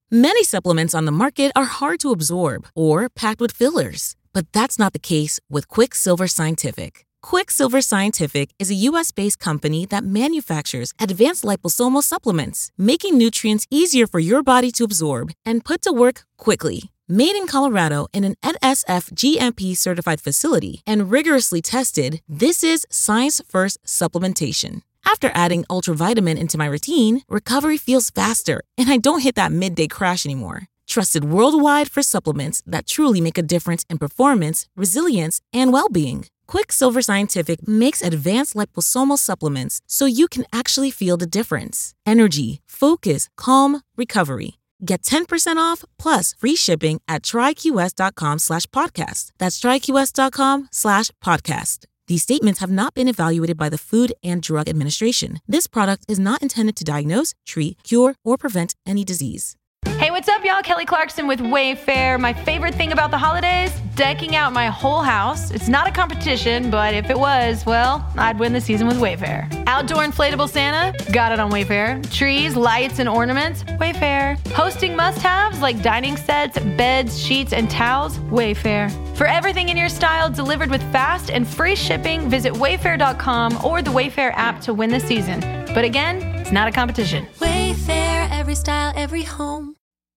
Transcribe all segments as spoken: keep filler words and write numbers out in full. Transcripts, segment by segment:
Many supplements on the market are hard to absorb or packed with fillers, but that's not the case with Quicksilver Scientific. Quicksilver Scientific is a U S-based company that manufactures advanced liposomal supplements, making nutrients easier for your body to absorb and put to work quickly. Made in Colorado in an N S F G M P-certified facility and rigorously tested, this is science-first supplementation. After adding Ultravitamin into my routine, recovery feels faster, and I don't hit that midday crash anymore. Trusted worldwide for supplements that truly make a difference in performance, resilience, and well-being. Quicksilver Scientific makes advanced liposomal supplements so you can actually feel the difference. Energy, focus, calm, recovery. Get ten percent off plus free shipping at tryqs.com slash podcast. That's tryqs.com slash podcast. These statements have not been evaluated by the Food and Drug Administration. This product is not intended to diagnose, treat, cure, or prevent any disease. Hey, what's up, y'all? Kelly Clarkson with Wayfair. My favorite thing about the holidays? Decking out my whole house. It's not a competition, but if it was, well, I'd win the season with Wayfair. Outdoor inflatable Santa? Got it on Wayfair. Trees, lights, and ornaments? Wayfair. Hosting must-haves like dining sets, beds, sheets, and towels? Wayfair. For everything in your style delivered with fast and free shipping, visit wayfair dot com or the Wayfair app to win the season. But again, it's not a competition. Wayfair, every style, every home.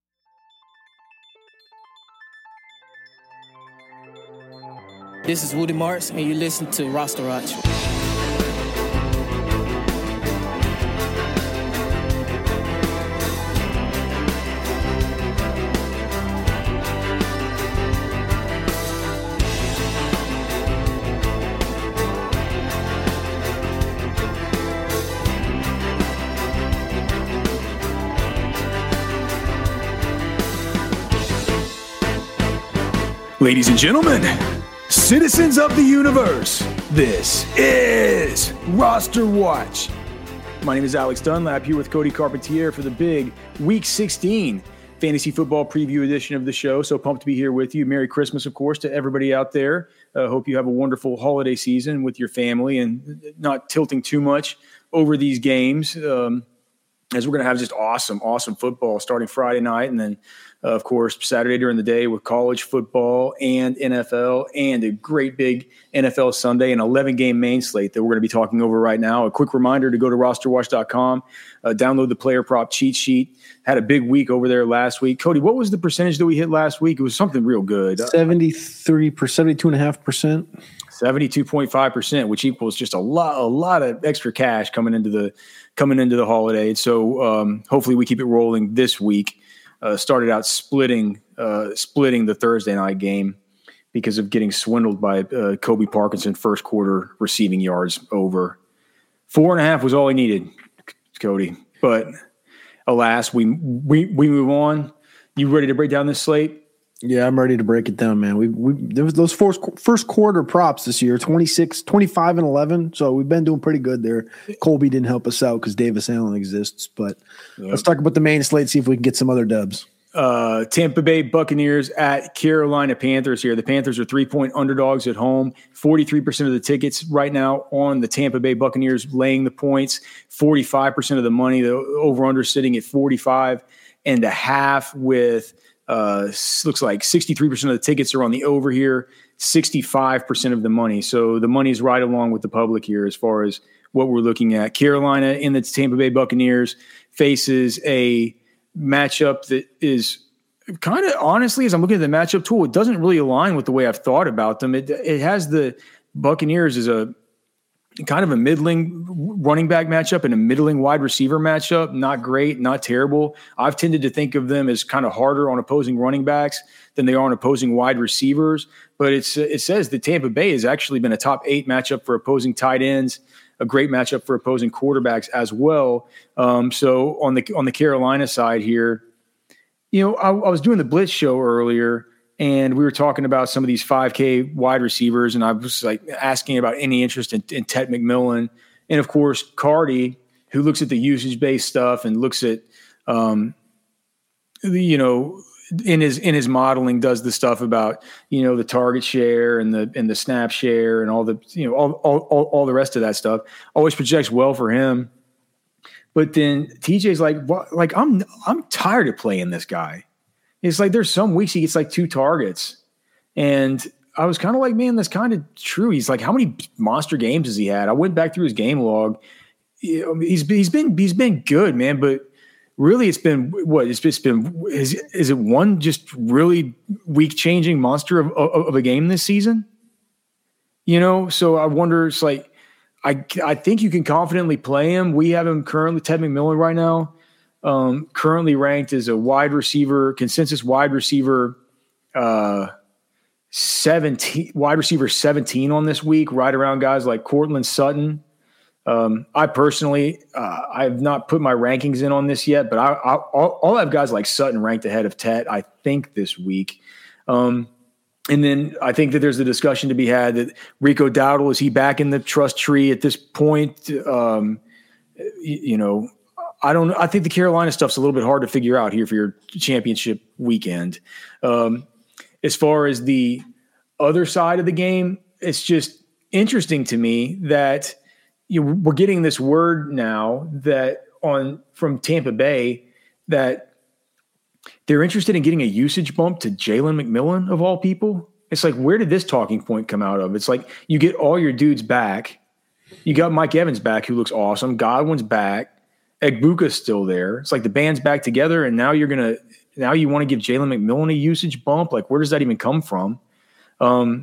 This is Woody Marks, and you listen to Roster Watch. Ladies and gentlemen, citizens of the universe, this is Roster Watch. My name is Alex Dunlap here with Cody Carpentier for the big Week sixteen Fantasy Football Preview edition of the show. So pumped to be here with you. Merry Christmas, of course, to everybody out there. Uh, hope you have a wonderful holiday season with your family and not tilting too much over these games, um, as we're going to have just awesome, awesome football starting Friday night and then Uh, of course, Saturday during the day with college football and N F L and a great big N F L Sunday, an eleven-game main slate that we're going to be talking over right now. A quick reminder to go to roster watch dot com, uh, download the player prop cheat sheet. Had a big week over there last week. Cody, what was the percentage that we hit last week? It was something real good. seventy-three percent, seventy-two point five percent. seventy-two point five percent, which equals just a lot, a lot of extra cash coming into the coming into the holiday. So um, hopefully we keep it rolling this week. Uh, started out splitting uh, splitting the Thursday night game because of getting swindled by uh, Kobe Parkinson first quarter receiving yards over. Four and a half was all he needed, Cody. But alas, we we we move on. You ready to break down this slate? Yeah, I'm ready to break it down, man. We we there was those first first quarter props this year, twenty-six, twenty-five and eleven. So we've been doing pretty good there. Colby didn't help us out because Davis Allen exists. But yep. Let's talk about the main slate, see if we can get some other dubs. Uh, Tampa Bay Buccaneers at Carolina Panthers here. The Panthers are three-point underdogs at home. forty-three percent of the tickets right now on the Tampa Bay Buccaneers laying the points. forty-five percent of the money, the over-under sitting at forty-five and a half with – Uh, looks like sixty-three percent of the tickets are on the over here, sixty-five percent of the money. So the money's right along with the public here as far as what we're looking at. Carolina in the Tampa Bay Buccaneers faces a matchup that is kind of, honestly, as I'm looking at the matchup tool, it doesn't really align with the way I've thought about them. It, it has the Buccaneers as a kind of a middling running back matchup and a middling wide receiver matchup. Not great, not terrible. I've tended to think of them as kind of harder on opposing running backs than they are on opposing wide receivers. But it's it says that Tampa Bay has actually been a top eight matchup for opposing tight ends, a great matchup for opposing quarterbacks as well. Um, so on the on the Carolina side here, you know, I, I was doing the Blitz show earlier, and we were talking about some of these five K wide receivers, and I was like asking about any interest in, in Ted McMillan. And of course, Cardi, who looks at the usage-based stuff and looks at, um, you know, in his in his modeling, does the stuff about, you know, the target share and the and the snap share and all the, you know, all all all, all the rest of that stuff. Always projects well for him. But then T J's like, what? Like I'm I'm tired of playing this guy. It's like there's some weeks he gets like two targets. And I was kind of like, man, that's kind of true. He's like, how many monster games has he had? I went back through his game log. He's he's been he's been good, man. But really, it's been what it's just been. Is, is it one just really week changing monster of, of of a game this season? You know, so I wonder. It's like I I think you can confidently play him. We have him currently, Ted McMillan, right now, um, currently ranked as a wide receiver, consensus wide receiver. Uh, seventeen wide receiver seventeen on this week, right around guys like Cortland Sutton. Um, I personally, uh, I have not put my rankings in on this yet, but I, I, I'll, I'll have guys like Sutton ranked ahead of Tet, I think, this week. Um, and then I think that there's a discussion to be had that Rico Dowdle, is he back in the trust tree at this point? Um, you, you know, I don't know. I think the Carolina stuff's a little bit hard to figure out here for your championship weekend. Um, As far as the other side of the game, it's just interesting to me that you know, we're getting this word now that on from Tampa Bay that they're interested in getting a usage bump to Jalen McMillan of all people. It's like, where did this talking point come out of? It's like you get all your dudes back. You got Mike Evans back, who looks awesome. Godwin's back. Egbuka's still there. It's like the band's back together, and now you're gonna. Now you want to give Jalen McMillan a usage bump? Like, where does that even come from? Um,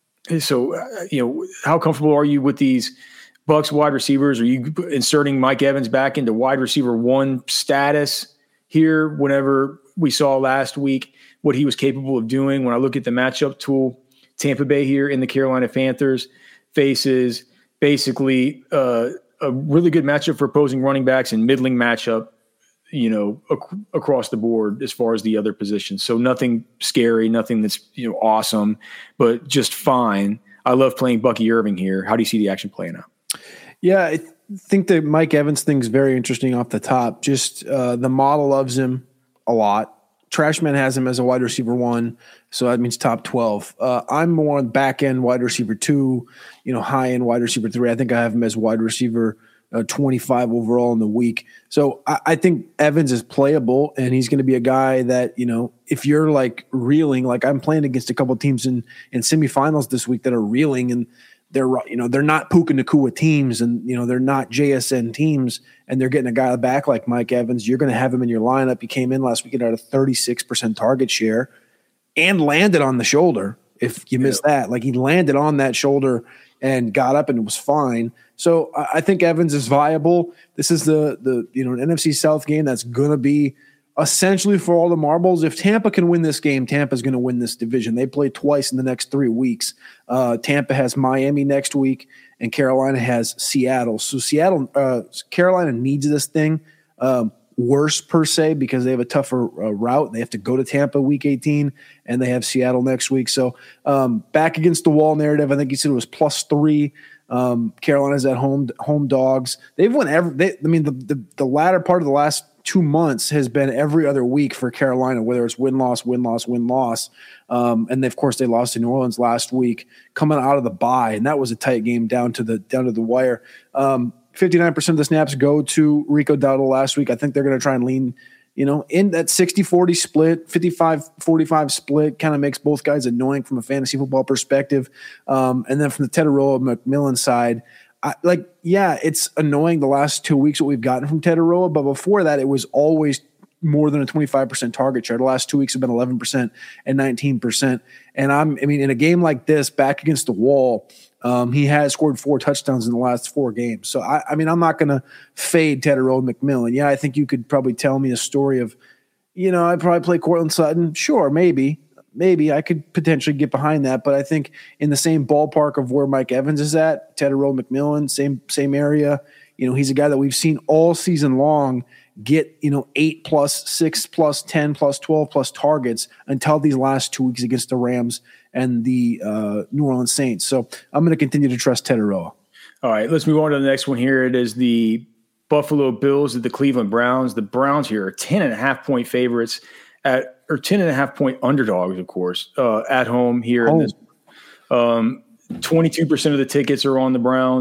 so, uh, you know, how comfortable are you with these Bucs wide receivers? Are you inserting Mike Evans back into wide receiver one status here whenever we saw last week what he was capable of doing? When I look at the matchup tool, Tampa Bay here in the Carolina Panthers faces basically uh, a really good matchup for opposing running backs and middling matchup, you know, ac- across the board as far as the other positions. So nothing scary, nothing that's, you know, awesome, but just fine. I love playing Bucky Irving here. How do you see the action playing out? Yeah, I th- think the Mike Evans thing's very interesting off the top. Just uh, the model loves him a lot. Trashman has him as a wide receiver one, so that means top twelve. Uh, I'm more on back end wide receiver two, you know, high end wide receiver three. I think I have him as wide receiver Uh, twenty-five overall in the week. So I, I think Evans is playable, and he's going to be a guy that, you know, if you're like reeling, like I'm playing against a couple teams in, in semifinals this week that are reeling, and they're, you know, they're not Puka Nacua teams, and, you know, they're not J S N teams, and they're getting a guy back like Mike Evans. You're going to have him in your lineup. He came in last weekend at a thirty-six percent target share and landed on the shoulder. If you missed yeah. that, like he landed on that shoulder and got up and it was fine. So I think Evans is viable. This is the the you know an N F C South game that's going to be essentially for all the marbles. If Tampa can win this game, Tampa's going to win this division. They play twice in the next three weeks. Uh, Tampa has Miami next week, and Carolina has Seattle. So Seattle, uh, Carolina needs this thing um, worse per se because they have a tougher uh, route. They have to go to Tampa week eighteen, and they have Seattle next week. So um, back against the wall narrative. I think you said it was plus three. Um, Carolina's at home, home dogs. They've won every. They, I mean, the, the the latter part of the last two months has been every other week for Carolina, whether it's win loss, win loss, win loss. Um, and they, of course, they lost to New Orleans last week, coming out of the bye, and that was a tight game down to the down to the wire. Um, fifty-nine percent of the snaps go to Rico Dowdle last week. I think they're going to try and lean, you know, in that sixty forty split, fifty-five forty-five split kind of makes both guys annoying from a fantasy football perspective. Um, and then from the Tetaroa McMillan side, I, like, yeah, it's annoying the last two weeks what we've gotten from Tetaroa, but before that, it was always more than a twenty-five percent target share. The last two weeks have been eleven percent and nineteen percent. And I'm, I mean, in a game like this, back against the wall, Um, he has scored four touchdowns in the last four games. So, I, I mean, I'm not going to fade Tetaroa McMillan. Yeah, I think you could probably tell me a story of, you know, I'd probably play Cortland Sutton. Sure, maybe. Maybe I could potentially get behind that. But I think in the same ballpark of where Mike Evans is at, Tetaroa McMillan, same same area. You know, he's a guy that we've seen all season long get, you know, eight plus, six plus, ten plus, twelve plus targets until these last two weeks against the Rams and the uh, New Orleans Saints. So I'm going to continue to trust Tetaroa. All right, let's move on to the next one here. It is the Buffalo Bills at the Cleveland Browns. The Browns here are ten and a half point favorites at, or ten and a half point underdogs, of course, uh, at home here. Home. In this, um, twenty-two percent of the tickets are on the Browns.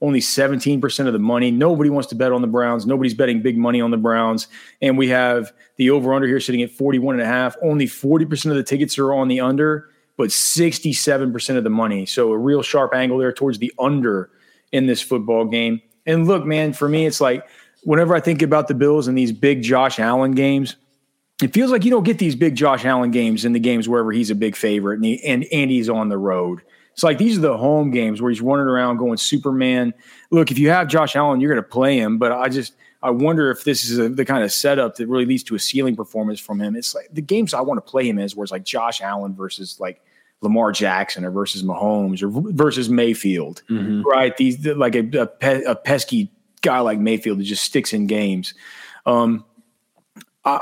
only seventeen percent of the money. Nobody wants to bet on the Browns. Nobody's betting big money on the Browns. And we have the over-under here sitting at forty-one and a half. Only forty percent of the tickets are on the under, but sixty-seven percent of the money. So a real sharp angle there towards the under in this football game. And look, man, for me, it's like whenever I think about the Bills and these big Josh Allen games, it feels like you don't get these big Josh Allen games in the games wherever he's a big favorite and, he, and, and he's on the road. It's like these are the home games where he's running around going Superman. Look, if you have Josh Allen, you're going to play him, but I just I wonder if this is a, the kind of setup that really leads to a ceiling performance from him. It's like the games I want to play him is where it's like Josh Allen versus like Lamar Jackson or versus Mahomes or versus Mayfield, mm-hmm. right? These like a, a, pe- a pesky guy like Mayfield that just sticks in games. Um, I,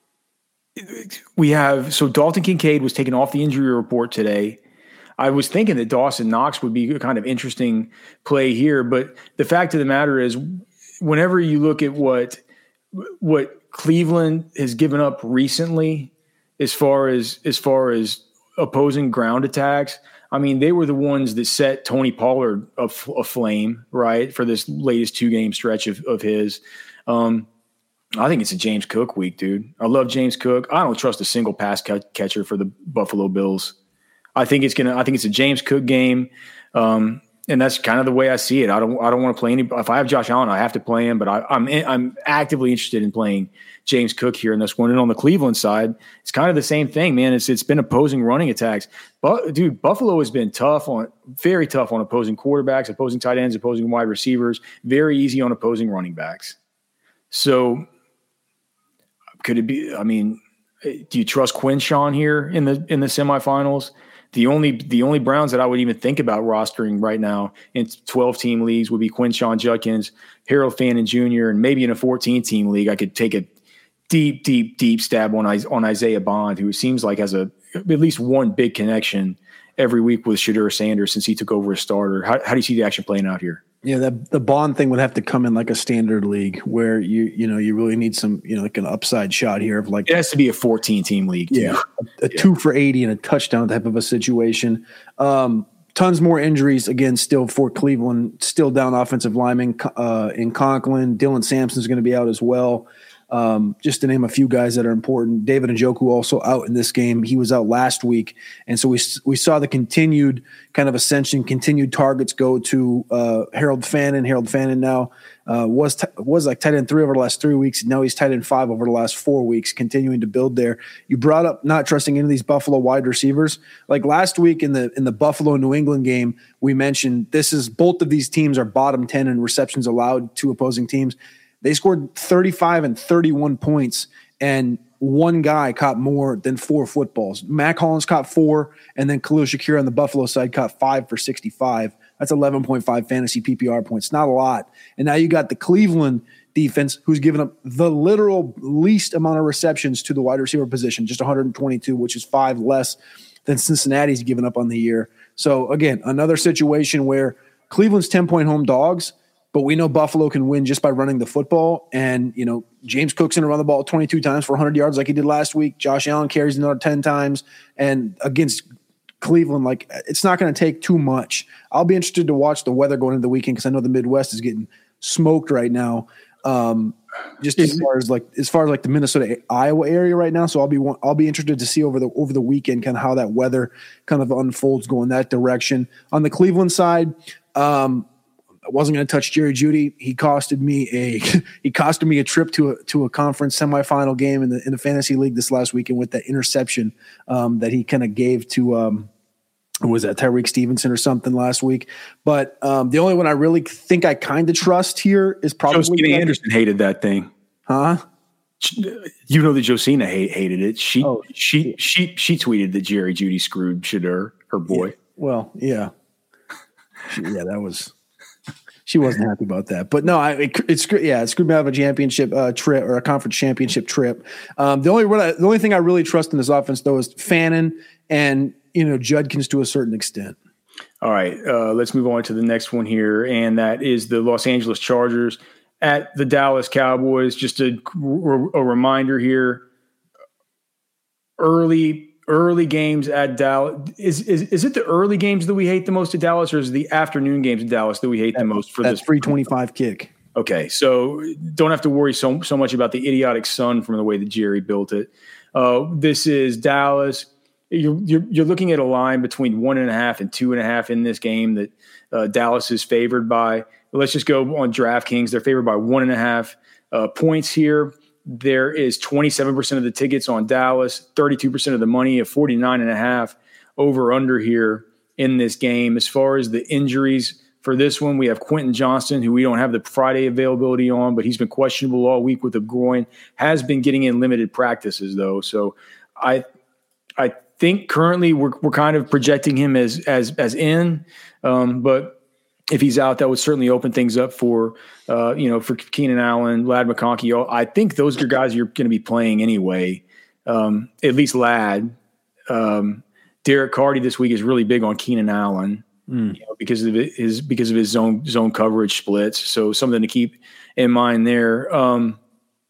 We have so Dalton Kincaid was taken off the injury report today. I was thinking that Dawson Knox would be a kind of interesting play here, but the fact of the matter is, whenever you look at what what Cleveland has given up recently, as far as as far as opposing ground attacks, I mean, they were the ones that set Tony Pollard af- aflame, right, for this latest two game stretch of of his. Um, I think it's a James Cook week, dude. I love James Cook. I don't trust a single pass ca- catcher for the Buffalo Bills. I think it's gonna. I think it's a James Cook game, um, and that's kind of the way I see it. I don't. I don't want to play any. If I have Josh Allen, I have to play him. But I, I'm. I'm actively interested in playing James Cook here in this one. And on the Cleveland side, it's kind of the same thing, man. It's it's been opposing running attacks, but dude, Buffalo has been tough on, very tough on opposing quarterbacks, opposing tight ends, opposing wide receivers. Very easy on opposing running backs. So. Could it be? I mean, do you trust Quinshawn here in the in the semifinals? The only the only Browns that I would even think about rostering right now in twelve team leagues would be Quinshawn Judkins, Harold Fannin Junior, and maybe in a fourteen team league, I could take a deep, deep, deep stab on on Isaiah Bond, who seems like has a at least one big connection every week with Shedeur Sanders since he took over as starter. How, how do you see the action playing out here? Yeah, that the Bond thing would have to come in like a standard league where you you know you really need some you know like an upside shot here of like it has to be a fourteen team league. Too. Yeah, a, a yeah. two for eighty and a touchdown type of a situation. Um, tons more injuries again still for Cleveland. Still down offensive lineman uh, in Conklin. Dylan Sampson's going to be out as well. Um, just to name a few guys that are important. David Njoku also out in this game. He was out last week. And so we we saw the continued kind of ascension, continued targets go to uh, Harold Fannin. Harold Fannin now uh, was t- was like tight end three over the last three weeks. Now he's tight end five over the last four weeks, continuing to build there. You brought up not trusting any of these Buffalo wide receivers. Like last week in the in the Buffalo New England game, we mentioned this is both of these teams are bottom ten in receptions allowed to opposing teams. They scored thirty-five and thirty-one points, and one guy caught more than four footballs. Mac Hollins caught four, and then Khalil Shakir on the Buffalo side caught five for sixty-five. That's eleven point five fantasy P P R points. Not a lot. And now you got the Cleveland defense, who's given up the literal least amount of receptions to the wide receiver position, just one hundred twenty-two, which is five less than Cincinnati's given up on the year. So, again, another situation where Cleveland's ten-point home dogs, but we know Buffalo can win just by running the football. And, you know, James Cook's going to run the ball twenty-two times for one hundred yards like he did last week. Josh Allen carries another ten times. And against Cleveland, like, it's not going to take too much. I'll be interested to watch the weather going into the weekend because I know the Midwest is getting smoked right now. Um, just as far as like as far as like the Minnesota Iowa area right now. So I'll be I'll be interested to see over the over the weekend kind of how that weather kind of unfolds going that direction. On the Cleveland side, um, I wasn't going to touch Jerry Jeudy. He costed me a he costed me a trip to a to a conference semifinal game in the in the fantasy league this last weekend with that interception um, that he kind of gave to um, was that Tyreek Stevenson or something last week. But um, the only one I really think I kind of trust here is probably Josina Anderson hated that thing, huh? You know that Josina hate, hated it. She oh, she yeah. she she tweeted that Jerry Jeudy screwed Shedeur, her boy. Yeah. Well, yeah, she, yeah, that was. She wasn't happy about that, but no, I, it, it's yeah, it screwed me out of a championship uh, trip or a conference championship trip. Um, the only the only thing I really trust in this offense though is Fannin and you know Judkins to a certain extent. All right, uh, let's move on to the next one here, and that is the Los Angeles Chargers at the Dallas Cowboys. Just a, a reminder here: early early games at Dallas. Is, is is it the early games that we hate the most at Dallas, or is it the afternoon games at Dallas that we hate that, the most for that this three twenty-five kick? Okay, so don't have to worry so so much about the idiotic sun from the way that Jerry built it. Uh, this is Dallas. You're, you're you're looking at a line between one and a half and two and a half in this game that uh, Dallas is favored by. Let's just go on DraftKings. They're favored by one and a half uh, points here. There is twenty-seven percent of the tickets on Dallas, thirty-two percent of the money, at forty-nine and a half over under here in this game. As far as the injuries for this one, we have Quentin Johnston, who we don't have the Friday availability on, but he's been questionable all week with a groin, has been getting in limited practices though. So I, I think currently we're we're kind of projecting him as as as in, um, but if he's out, that would certainly open things up for uh, you know for Keenan Allen, Ladd McConkey. I think those are guys you're going to be playing anyway. Um, at least Ladd. Um, Derek Carty this week is really big on Keenan Allen mm. you know, because of his because of his zone zone coverage splits. So something to keep in mind there. Um,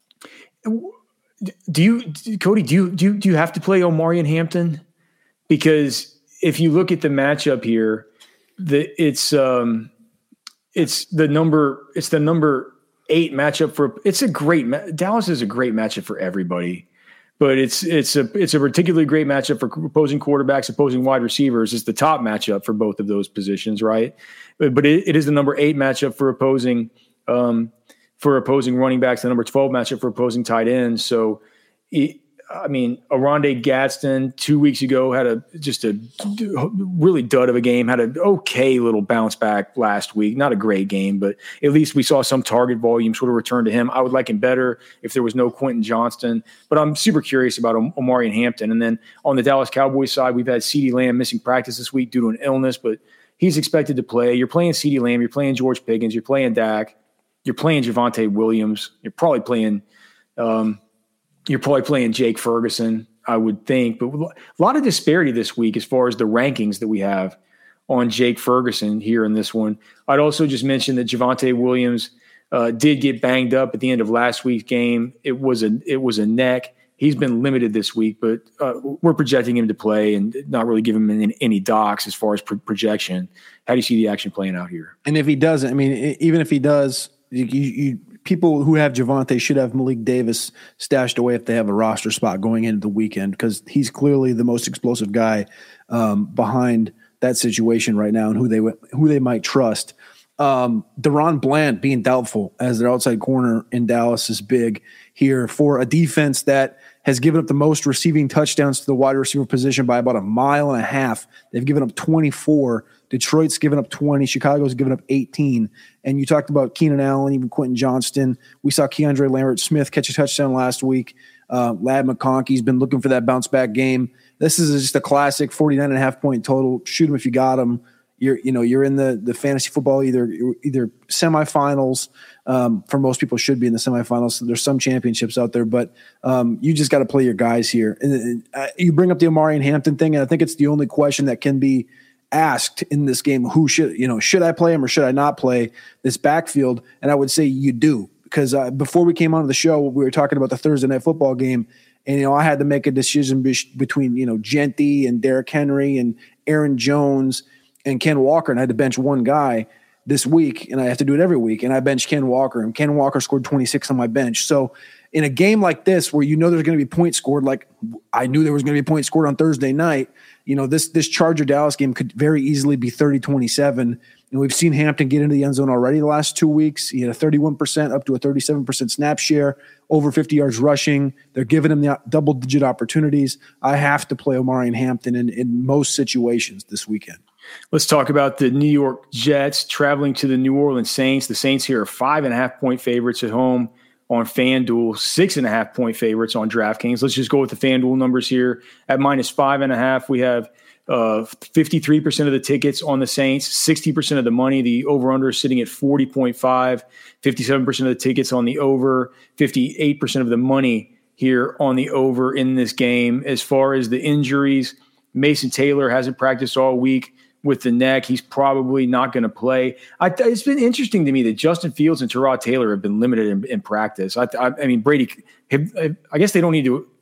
Do you, Cody? Do you do you, do you have to play Omarion Hampton? Because if you look at the matchup here, the it's um, it's the number it's the number eight matchup for. It's a great Dallas is a great matchup for everybody, but it's it's a it's a particularly great matchup for opposing quarterbacks, opposing wide receivers. It's the top matchup for both of those positions, right? But, but it, it is the number eight matchup for opposing. Um, for opposing running backs, the number twelve matchup for opposing tight ends. So, it, I mean, Oronde Gadsden two weeks ago had a just a really dud of a game, had an okay little bounce back last week. Not a great game, but at least we saw some target volume sort of return to him. I would like him better if there was no Quentin Johnston, but I'm super curious about Omarion Hampton. And then on the Dallas Cowboys side, we've had CeeDee Lamb missing practice this week due to an illness, but he's expected to play. You're playing CeeDee Lamb, you're playing George Pickens, you're playing Dak. You're playing Javonte Williams. You're probably playing, um, you're probably playing Jake Ferguson, I would think. But a lot of disparity this week as far as the rankings that we have on Jake Ferguson here in this one. I'd also just mention that Javonte Williams uh, did get banged up at the end of last week's game. It was a it was a neck. He's been limited this week, but uh, we're projecting him to play and not really give him any, any docs as far as pro- projection. How do you see the action playing out here? And if he doesn't, I mean, even if he does. You, you, people who have Javonte should have Malik Davis stashed away if they have a roster spot going into the weekend, because he's clearly the most explosive guy um, behind that situation right now and who they who they might trust. Um, Deron Bland being doubtful as their outside corner in Dallas is big here for a defense that has given up the most receiving touchdowns to the wide receiver position by about a mile and a half. They've given up twenty-four. Detroit's given up twenty. Chicago's given up eighteen. And you talked about Keenan Allen, even Quentin Johnston. We saw Keandre Lambert-Smith catch a touchdown last week. Uh, Ladd McConkey's been looking for that bounce-back game. This is just a classic forty-nine and a half point total. Shoot him if you got him. You're, you know, you're in the, the fantasy football, either either semifinals. Um, for most people, should be in the semifinals. So there's some championships out there, but um, you just got to play your guys here. And, and uh, you bring up the Omarion Hampton thing, and I think it's the only question that can be asked in this game. Who should, you know, should I play him or should I not play this backfield? And I would say you do, because uh, before we came onto the show, we were talking about the Thursday night football game, and you know, I had to make a decision be- between you know Genty and Derrick Henry and Aaron Jones and Ken Walker, and I had to bench one guy this week, and I have to do it every week. And I benched Ken Walker, and Ken Walker scored twenty-six on my bench. So in a game like this, where you know there's going to be points scored, like I knew there was going to be points scored on Thursday night, you know, this this Charger Dallas game could very easily be thirty twenty-seven. And we've seen Hampton get into the end zone already the last two weeks. He had a thirty-one percent up to a thirty-seven percent snap share, over fifty yards rushing. They're giving him the double-digit opportunities. I have to play Omarion Hampton in, in most situations this weekend. Let's talk about the New York Jets traveling to the New Orleans Saints. The Saints here are five and a half point favorites at home on FanDuel, six and a half point favorites on DraftKings. Let's just go with the FanDuel numbers here. At minus five and a half, we have uh, fifty-three percent of the tickets on the Saints, sixty percent of the money. The over-under is sitting at forty point five, fifty-seven percent of the tickets on the over, fifty-eight percent of the money here on the over in this game. As far as the injuries, Mason Taylor hasn't practiced all week with the neck. He's probably not going to play. I, it's been interesting to me that Justin Fields and Tyrod Taylor have been limited in, in practice. I, I, I mean, Brady, have, I guess they don't need to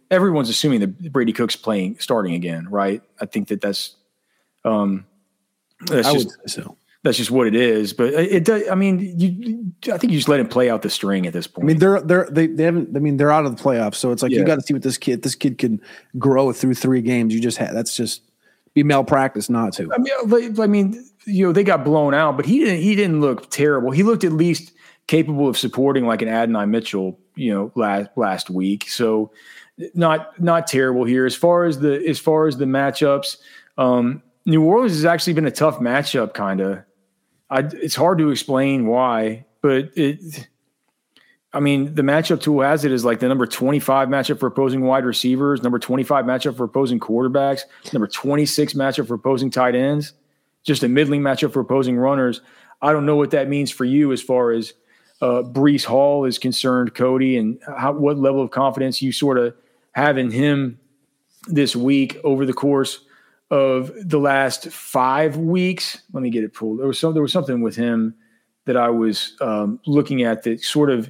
everyone's assuming that Brady Cook's playing, starting again, right? I think that that's, um, that's I just, would say so. That's just what it is. But it, it does. I mean, you, I think you just let him play out the string at this point. I mean, they're they're they, they haven't. I mean, they're out of the playoffs, so it's like Yeah. you got to see what this kid. This kid can grow through three games. You just had that's just be malpractice not to. I mean, I mean, you know, they got blown out, but he didn't. He didn't look terrible. He looked at least capable of supporting like an Adonai Mitchell, you know, last last week. So not not terrible here as far as the as far as the matchups. Um, New Orleans has actually been a tough matchup, kind of. I, it's hard to explain why, but it. I mean, the matchup tool has it as like the number twenty-five matchup for opposing wide receivers, number twenty-five matchup for opposing quarterbacks, number twenty-six matchup for opposing tight ends, just a middling matchup for opposing runners. I don't know what that means for you as far as uh, Breece Hall is concerned, Cody, and how, what level of confidence you sort of have in him this week over the course of the last five weeks. Let me get it pulled. There was some, there was something with him that I was um, looking at that sort of,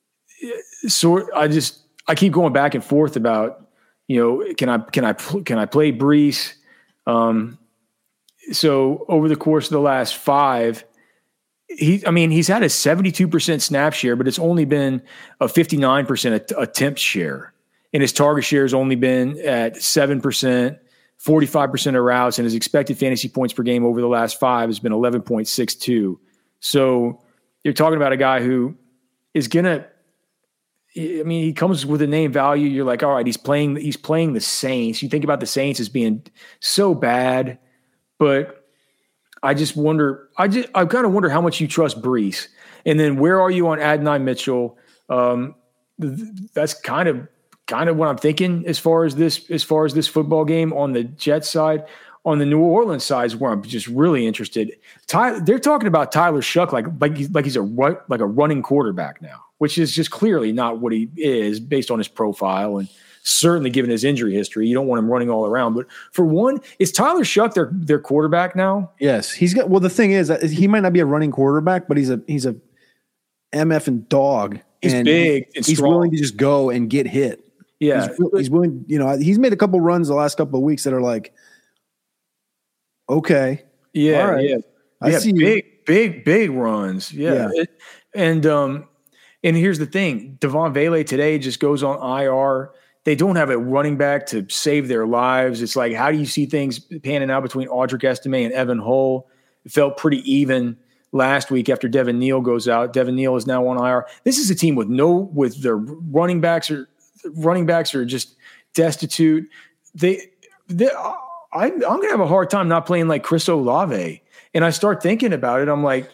sort. I just, I keep going back and forth about, you know, can I, can I, can I play Breece? Um, so over the course of the last five, he, I mean, he's had a seventy-two percent snap share, but it's only been a fifty-nine percent attempt share. And his target share has only been at seven percent. forty-five percent of routes, and his expected fantasy points per game over the last five has been eleven point six two. So you're talking about a guy who is going to, I mean, he comes with a name value. You're like, all right, he's playing, he's playing the Saints. You think about the Saints as being so bad, but I just wonder, I just, I kind of wonder how much you trust Breece. And then where are you on Adonai Mitchell? Um, th- that's kind of, kind of what I'm thinking as far as this, as far as this football game on the Jets side. On the New Orleans side is where I'm just really interested. Ty, they're talking about Tyler Shuck like like he's, like he's a like a running quarterback now, which is just clearly not what he is based on his profile and certainly given his injury history. You don't want him running all around. But for one, is Tyler Shuck their their quarterback now? Yes, he's got. Well, the thing is that he might not be a running quarterback, but he's a he's a M F and dog. He's and big and he's strong. willing to just go and get hit. Yeah, he's, he's willing. You know, he's made a couple runs the last couple of weeks that are like, okay, yeah, all right. yeah, I yeah, see big, you. big, big runs. Yeah, Yeah. It, and um, and here's the thing: Devon Vele today just goes on I R. They don't have a running back to save their lives. It's like, how do you see things panning out between Audric Estime and Evan Hull? It felt pretty even last week after Devin Neal goes out. Devin Neal is now on I R. This is a team with no, with their running backs are running backs are just destitute. They, they I, I'm going to have a hard time not playing like Chris Olave. And I start thinking about it. I'm like,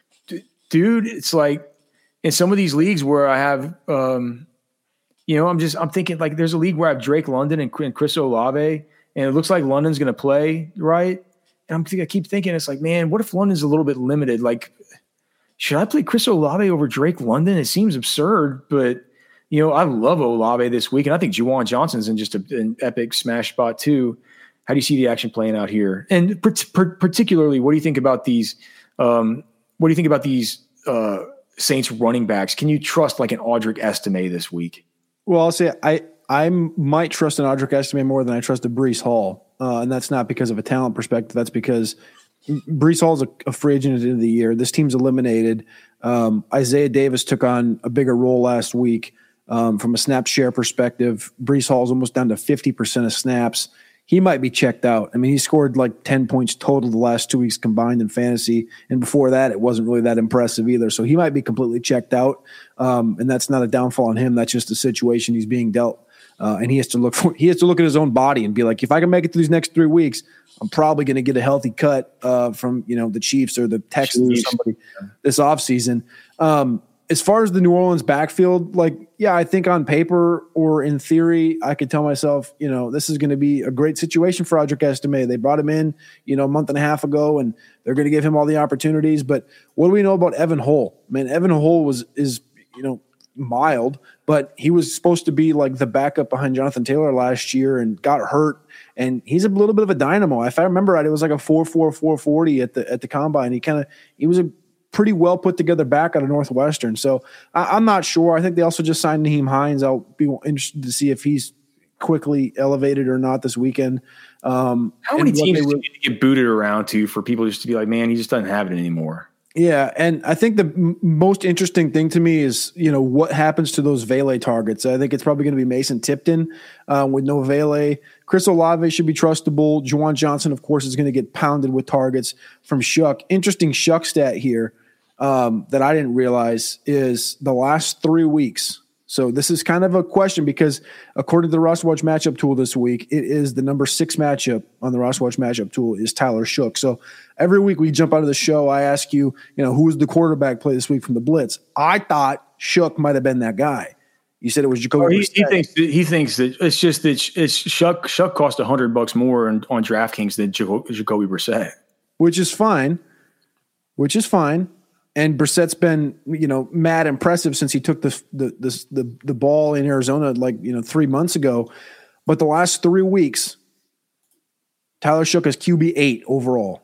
dude, it's like in some of these leagues where I have, um, you know, I'm just, I'm thinking like there's a league where I have Drake London and, and Chris Olave, and it looks like London's going to play, right? And I'm, I keep thinking, it's like, man, what if London's a little bit limited? Like, should I play Chris Olave over Drake London? It seems absurd, but, you know, I love Olave this week, and I think Juwan Johnson's in just a, an epic smash spot too. How do you see the action playing out here? And per, per, particularly, what do you think about these um, what do you think about these uh, Saints running backs? Can you trust like an Audric Estime this week? Well, I'll say I I might trust an Audric Estime more than I trust a Breece Hall, uh, and that's not because of a talent perspective. That's because Breece Hall's a, a free agent at the end of the year. This team's eliminated. Um, Isaiah Davis took on a bigger role last week um, from a snap share perspective. Breece Hall's almost down to fifty percent of snaps. He might be checked out. I mean, he scored like ten points total the last two weeks combined in fantasy. And before that, it wasn't really that impressive either. So he might be completely checked out. Um, and that's not a downfall on him. That's just the situation he's being dealt. Uh, and he has to look for, he has to look at his own body and be like, if I can make it through these next three weeks, I'm probably going to get a healthy cut uh, from, you know, the Chiefs or the Texans Chiefs. or somebody this offseason. Um, As far as the New Orleans backfield, like, yeah, I think on paper or in theory, I could tell myself, you know, this is going to be a great situation for Audric Estime. They brought him in, you know, a month and a half ago, and they're going to give him all the opportunities. But what do we know about Evan Hull? Man, Evan Hull was is, you know, mild, but he was supposed to be like the backup behind Jonathan Taylor last year and got hurt. And he's a little bit of a dynamo. If I remember right, it was like a four four, four forty at the at the combine. He kind of he was a pretty well put together back out of Northwestern. So I, I'm not sure. I think they also just signed Naheem Hines. I'll be interested to see if he's quickly elevated or not this weekend. Um, How many teams were, do you get booted around to for people just to be like, man, he just doesn't have it anymore? Yeah, and I think the m- most interesting thing to me is, you know, what happens to those Vele targets. I think it's probably going to be Mason Tipton uh, with no Vele. Chris Olave should be trustable. Juwan Johnson, of course, is going to get pounded with targets from Shuck. Interesting Shuck stat here um, that I didn't realize is the last three weeks. So this is kind of a question because according to the Roster Watch matchup tool this week, it is the number six matchup on the Roster Watch matchup tool is Tyler Shook. So every week we jump out of the show, I ask you, you know, who was the quarterback play this week from the Blitz? I thought Shook might have been that guy. You said it was Jacoby. Oh, he, he thinks that, he thinks that it's just that it's Shuck Shuck cost a hundred bucks more on, on DraftKings than Jacoby Brissett, which is fine, which is fine. And Brissett's been, you know, mad impressive since he took the, the the the the ball in Arizona like, you know, three months ago. But the last three weeks, Tyler Shook is Q B eight overall.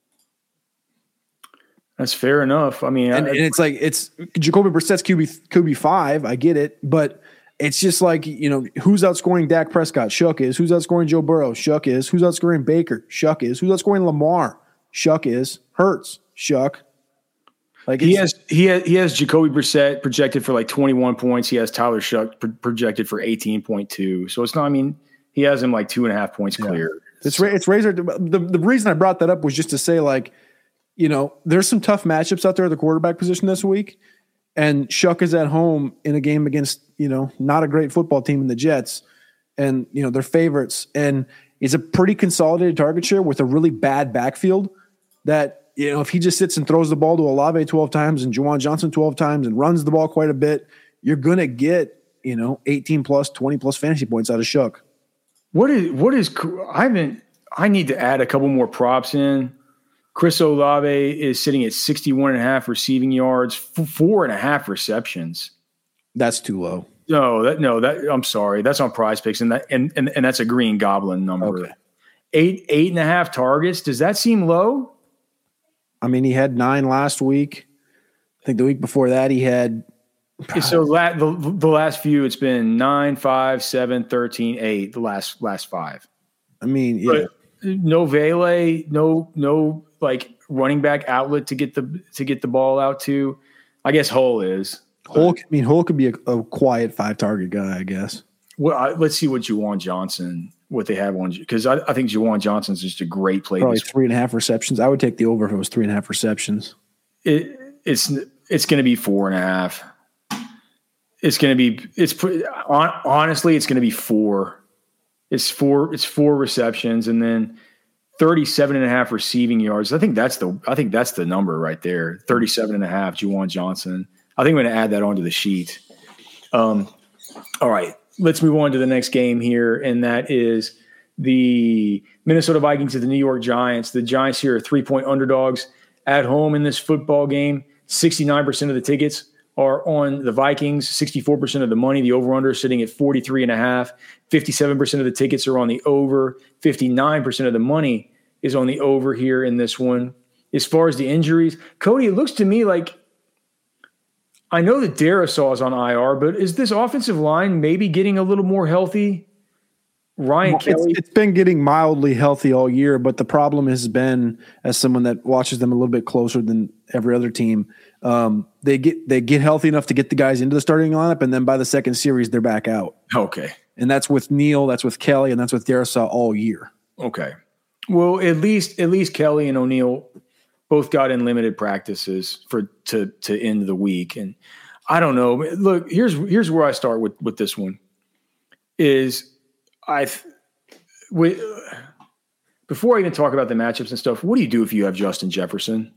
That's fair enough. I mean, and, I, and it's like it's Jacoby Brissett's Q B Q B five. I get it, but it's just like, you know, who's outscoring Dak Prescott? Shuck is. Who's outscoring Joe Burrow? Shuck is. Who's outscoring Baker? Shuck is. Who's outscoring Lamar? Shuck is. Hurts. Shuck. Like he has, he has, he has Jacoby Brissett projected for like twenty-one points. He has Tyler Shuck pro- projected for eighteen point two. So it's not, I mean, he has him like two and a half points yeah. clear. It's, so. it's razor. The, the reason I brought that up was just to say, like, you know, there's some tough matchups out there at the quarterback position this week. And Shuck is at home in a game against, you know, not a great football team in the Jets. And, you know, they're favorites. And he's a pretty consolidated target share with a really bad backfield that, you know, if he just sits and throws the ball to Olave twelve times and Juwan Johnson twelve times and runs the ball quite a bit, you're going to get, you know, eighteen plus, twenty plus fantasy points out of Shuck. What is, what is, I haven't, I need to add a couple more props in. Chris Olave is sitting at sixty-one and a half receiving yards, f- four and a half receptions. That's too low. No, that, no, that, I'm sorry. That's on Prize Picks. And that, and, and, and that's a Green Goblin number. Okay. Eight, eight and a half targets. Does that seem low? I mean, he had nine last week. I think the week before that he had. So la- the, the last few, it's been nine, five, seven, thirteen, eight. The last last five. I mean, yeah. But no Vele, no no like running back outlet to get the to get the ball out to. I guess Hull is. Hull. I mean, Hull could be a, a quiet five target guy, I guess. Well, I, let's see what Juwan Johnson. What they have on, because I, I think Juwan Johnson's just a great play. Probably three and a half receptions. I would take the over if it was three and a half receptions. It, it's it's going to be four and a half. It's going to be it's on, honestly it's going to be four. It's four. It's four receptions and then thirty-seven and a half receiving yards. I think that's the I think that's the number right there. thirty-seven and a half. Juwan Johnson. I think I'm going to add that onto the sheet. Um. All right. Let's move on to the next game here, and that is the Minnesota Vikings at the New York Giants. The Giants here are three-point underdogs at home in this football game. sixty-nine percent of the tickets are on the Vikings, sixty-four percent of the money. The over-under is sitting at forty-three and a half. fifty-seven percent of the tickets are on the over. fifty-nine percent of the money is on the over here in this one. As far as the injuries, Cody, it looks to me like I know that Darisaw is on I R, but is this offensive line maybe getting a little more healthy? Ryan it's, Kelly? It's been getting mildly healthy all year, but the problem has been, as someone that watches them a little bit closer than every other team, um, they get they get healthy enough to get the guys into the starting lineup, and then by the second series, they're back out. Okay. And that's with Neal, that's with Kelly, and that's with Darisaw all year. Okay. Well, at least at least Kelly and O'Neal both got in limited practices for to to end the week. And I don't know. Look, here's here's where I start with with this one. Is I we, before I even talk about the matchups and stuff, what do you do if you have Justin Jefferson?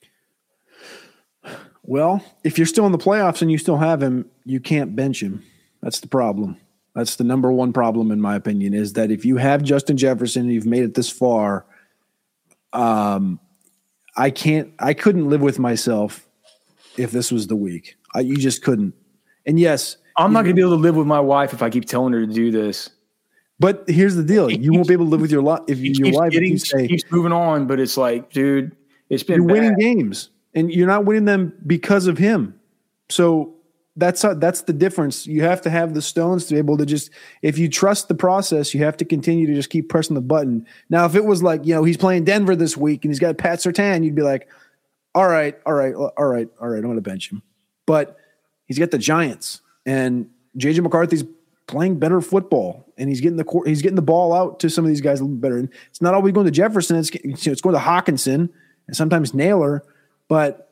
Well, if you're still in the playoffs and you still have him, you can't bench him. That's the problem. That's the number one problem, in my opinion, is that if you have Justin Jefferson and you've made it this far, um, I can't, I couldn't live with myself if this was the week. I, you just couldn't. And yes, I'm not going to be able to live with my wife if I keep telling her to do this. But here's the deal: you won't be able to live with your li- if your wife getting, if you say, keeps moving on. But it's like, dude, it's been you're bad. winning games, and you're not winning them because of him. So that's uh, that's the difference. You have to have the stones to be able to just, if you trust the process, you have to continue to just keep pressing the button. Now, if it was like, you know, he's playing Denver this week and he's got Pat Surtain, you'd be like, all right, all right, all right, all right, I'm going to bench him. But he's got the Giants, and J J McCarthy's playing better football, and he's getting the court, he's getting the ball out to some of these guys a little better. And it's not always going to Jefferson; it's it's going to Hawkinson and sometimes Naylor. But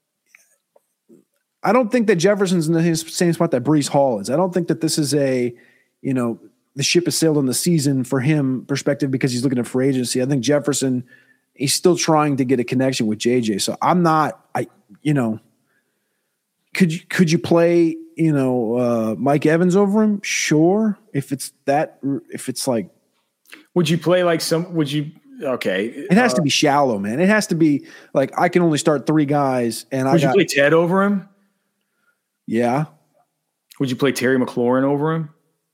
I don't think that Jefferson's in the same spot that Breece Hall is. I don't think that this is a, you know, the ship has sailed on the season for him perspective because he's looking at free agency. I think Jefferson, he's still trying to get a connection with J J. So I'm not, I, you know, could you, could you play, you know, uh, Mike Evans over him? Sure. If it's that, if it's like, would you play like some, would you, okay. It has uh, to be shallow, man. It has to be like, I can only start three guys and I would got, you play Ted over him? Yeah. Would you play Terry McLaurin over him?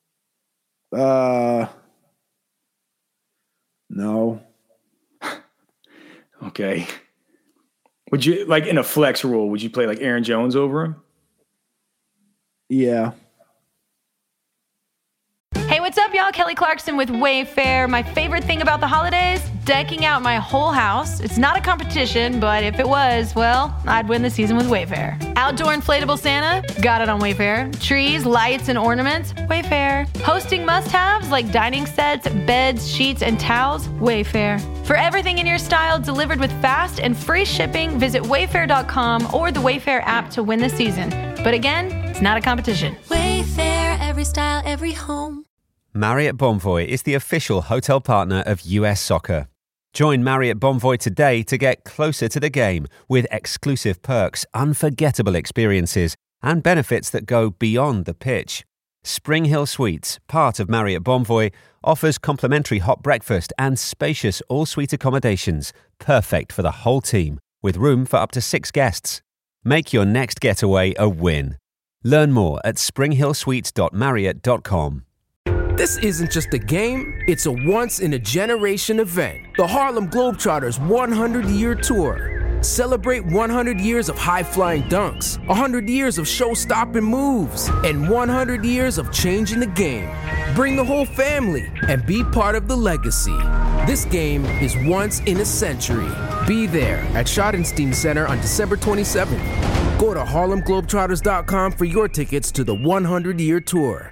Uh, no. Okay. Would you, like in a flex rule, would you play like Aaron Jones over him? Yeah. Hey, what's up, y'all? Kelly Clarkson with Wayfair. My favorite thing about the holidays? Decking out my whole house. It's not a competition, but if it was, well, I'd win the season with Wayfair. Outdoor inflatable Santa? Got it on Wayfair. Trees, lights, and ornaments? Wayfair. Hosting must-haves like dining sets, beds, sheets, and towels? Wayfair. For everything in your style delivered with fast and free shipping, visit wayfair dot com or the Wayfair app to win the season. But again, it's not a competition. Wayfair, every style, every home. Marriott Bonvoy is the official hotel partner of U S Soccer. Join Marriott Bonvoy today to get closer to the game with exclusive perks, unforgettable experiences, and benefits that go beyond the pitch. Spring Hill Suites, part of Marriott Bonvoy, offers complimentary hot breakfast and spacious all-suite accommodations, perfect for the whole team, with room for up to six guests. Make your next getaway a win. Learn more at spring hill suites dot marriott dot com. This isn't just a game, it's a once-in-a-generation event. The Harlem Globetrotters one hundred year Tour. Celebrate one hundred years of high-flying dunks, one hundred years of show-stopping moves, and one hundred years of changing the game. Bring the whole family and be part of the legacy. This game is once in a century. Be there at Schottenstein Center on December twenty-seventh. Go to harlem globetrotters dot com for your tickets to the one hundred year Tour.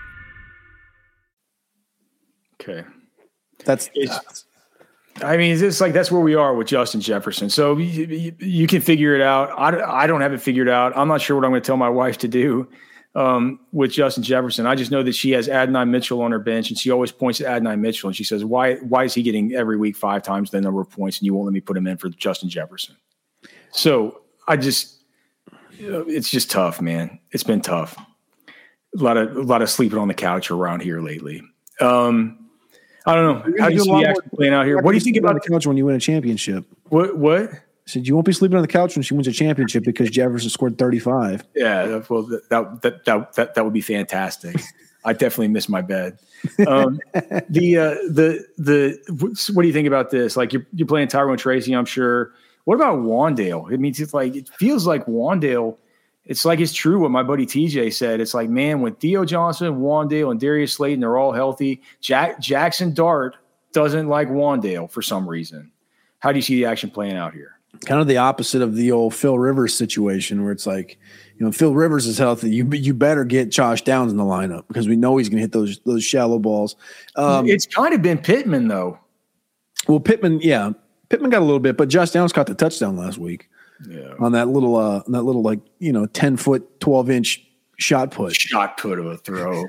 Okay. That's, it's, I mean, it's like, that's where we are with Justin Jefferson. So you, you, you can figure it out. I, I don't have it figured out. I'm not sure what I'm going to tell my wife to do um, with Justin Jefferson. I just know that she has Adonai Mitchell on her bench, and she always points at Adonai Mitchell, and she says, why, why is he getting every week five times the number of points, and you won't let me put him in for Justin Jefferson? So I just, you know, it's just tough, man. It's been tough. A lot of, a lot of sleeping on the couch around here lately. Um, I don't know. How do you see the action playing out here? What do you think about the couch when you win a championship? What? What? I said you won't be sleeping on the couch when she wins a championship because Jefferson scored thirty-five. Yeah, well, that that that that, that would be fantastic. I definitely miss my bed. Um, the uh, the the what do you think about this? Like you're you're playing Tyrone Tracy, I'm sure. What about Wandale? It means it's like it feels like Wandale. It's like it's true what my buddy T J said. It's like, man, when Theo Johnson, Wandale, and Darius Slayton are all healthy, Jack, Jackson Dart doesn't like Wandale for some reason. How do you see the action playing out here? Kind of the opposite of the old Phil Rivers situation where it's like, you know, Phil Rivers is healthy. You you better get Josh Downs in the lineup because we know he's going to hit those those shallow balls. Um, it's kind of been Pittman, though. Well, Pittman, yeah. Pittman got a little bit, but Josh Downs caught the touchdown last week. Yeah. On that little, uh, that little like you know, ten foot, twelve inch shot put, shot put of a throw.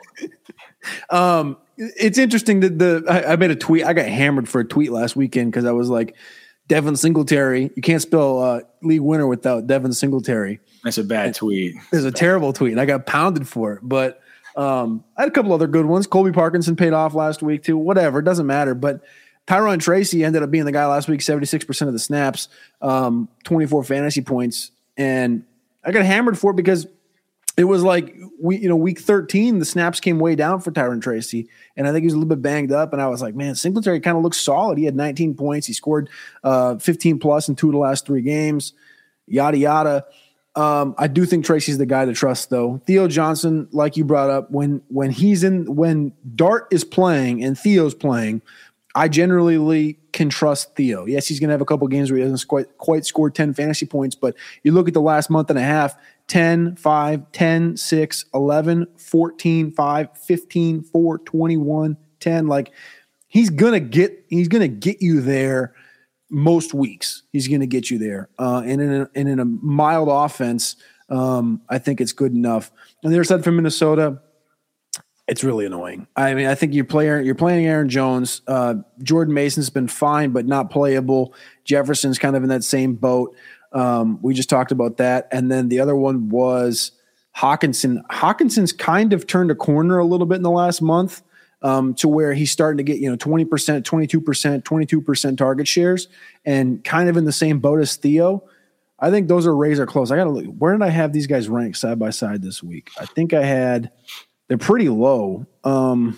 um, it's interesting that the I, I made a tweet. I got hammered for a tweet last weekend because I was like, Devin Singletary. You can't spell uh, league winner without Devin Singletary. That's a bad and tweet. It's a terrible tweet, and I got pounded for it. But um, I had a couple other good ones. Colby Parkinson paid off last week too. Whatever, it doesn't matter. But Tyrone Tracy ended up being the guy last week, seventy-six percent of the snaps, um, twenty-four fantasy points. And I got hammered for it because it was like, we, you know, week thirteen, the snaps came way down for Tyrone Tracy. And I think he was a little bit banged up. And I was like, man, Singletary kind of looks solid. He had nineteen points. He scored uh, fifteen plus in two of the last three games, yada, yada. Um, I do think Tracy's the guy to trust, though. Theo Johnson, like you brought up, when when he's in, when Dart is playing and Theo's playing, I generally can trust Theo. Yes, he's going to have a couple games where he doesn't quite quite score ten fantasy points, but you look at the last month and a half, ten, five, ten, six, eleven, fourteen, five, fifteen, four, twenty-one, ten. Like he's going to get he's going to get you there. Most weeks he's going to get you there. Uh, and, in a, and in a mild offense, um, I think it's good enough. On the other side for Minnesota, it's really annoying. I mean, I think you're, player, you're playing Aaron Jones. Uh, Jordan Mason's been fine, but not playable. Jefferson's kind of in that same boat. Um, we just talked about that. And then the other one was Hawkinson. Hawkinson's kind of turned a corner a little bit in the last month. Um, to where he's starting to get, you know, twenty percent, twenty-two percent, twenty-two percent target shares and kind of in the same boat as Theo. I think those are razor close. I got to look. Where did I have these guys ranked side by side this week? I think I had, they're pretty low. Um,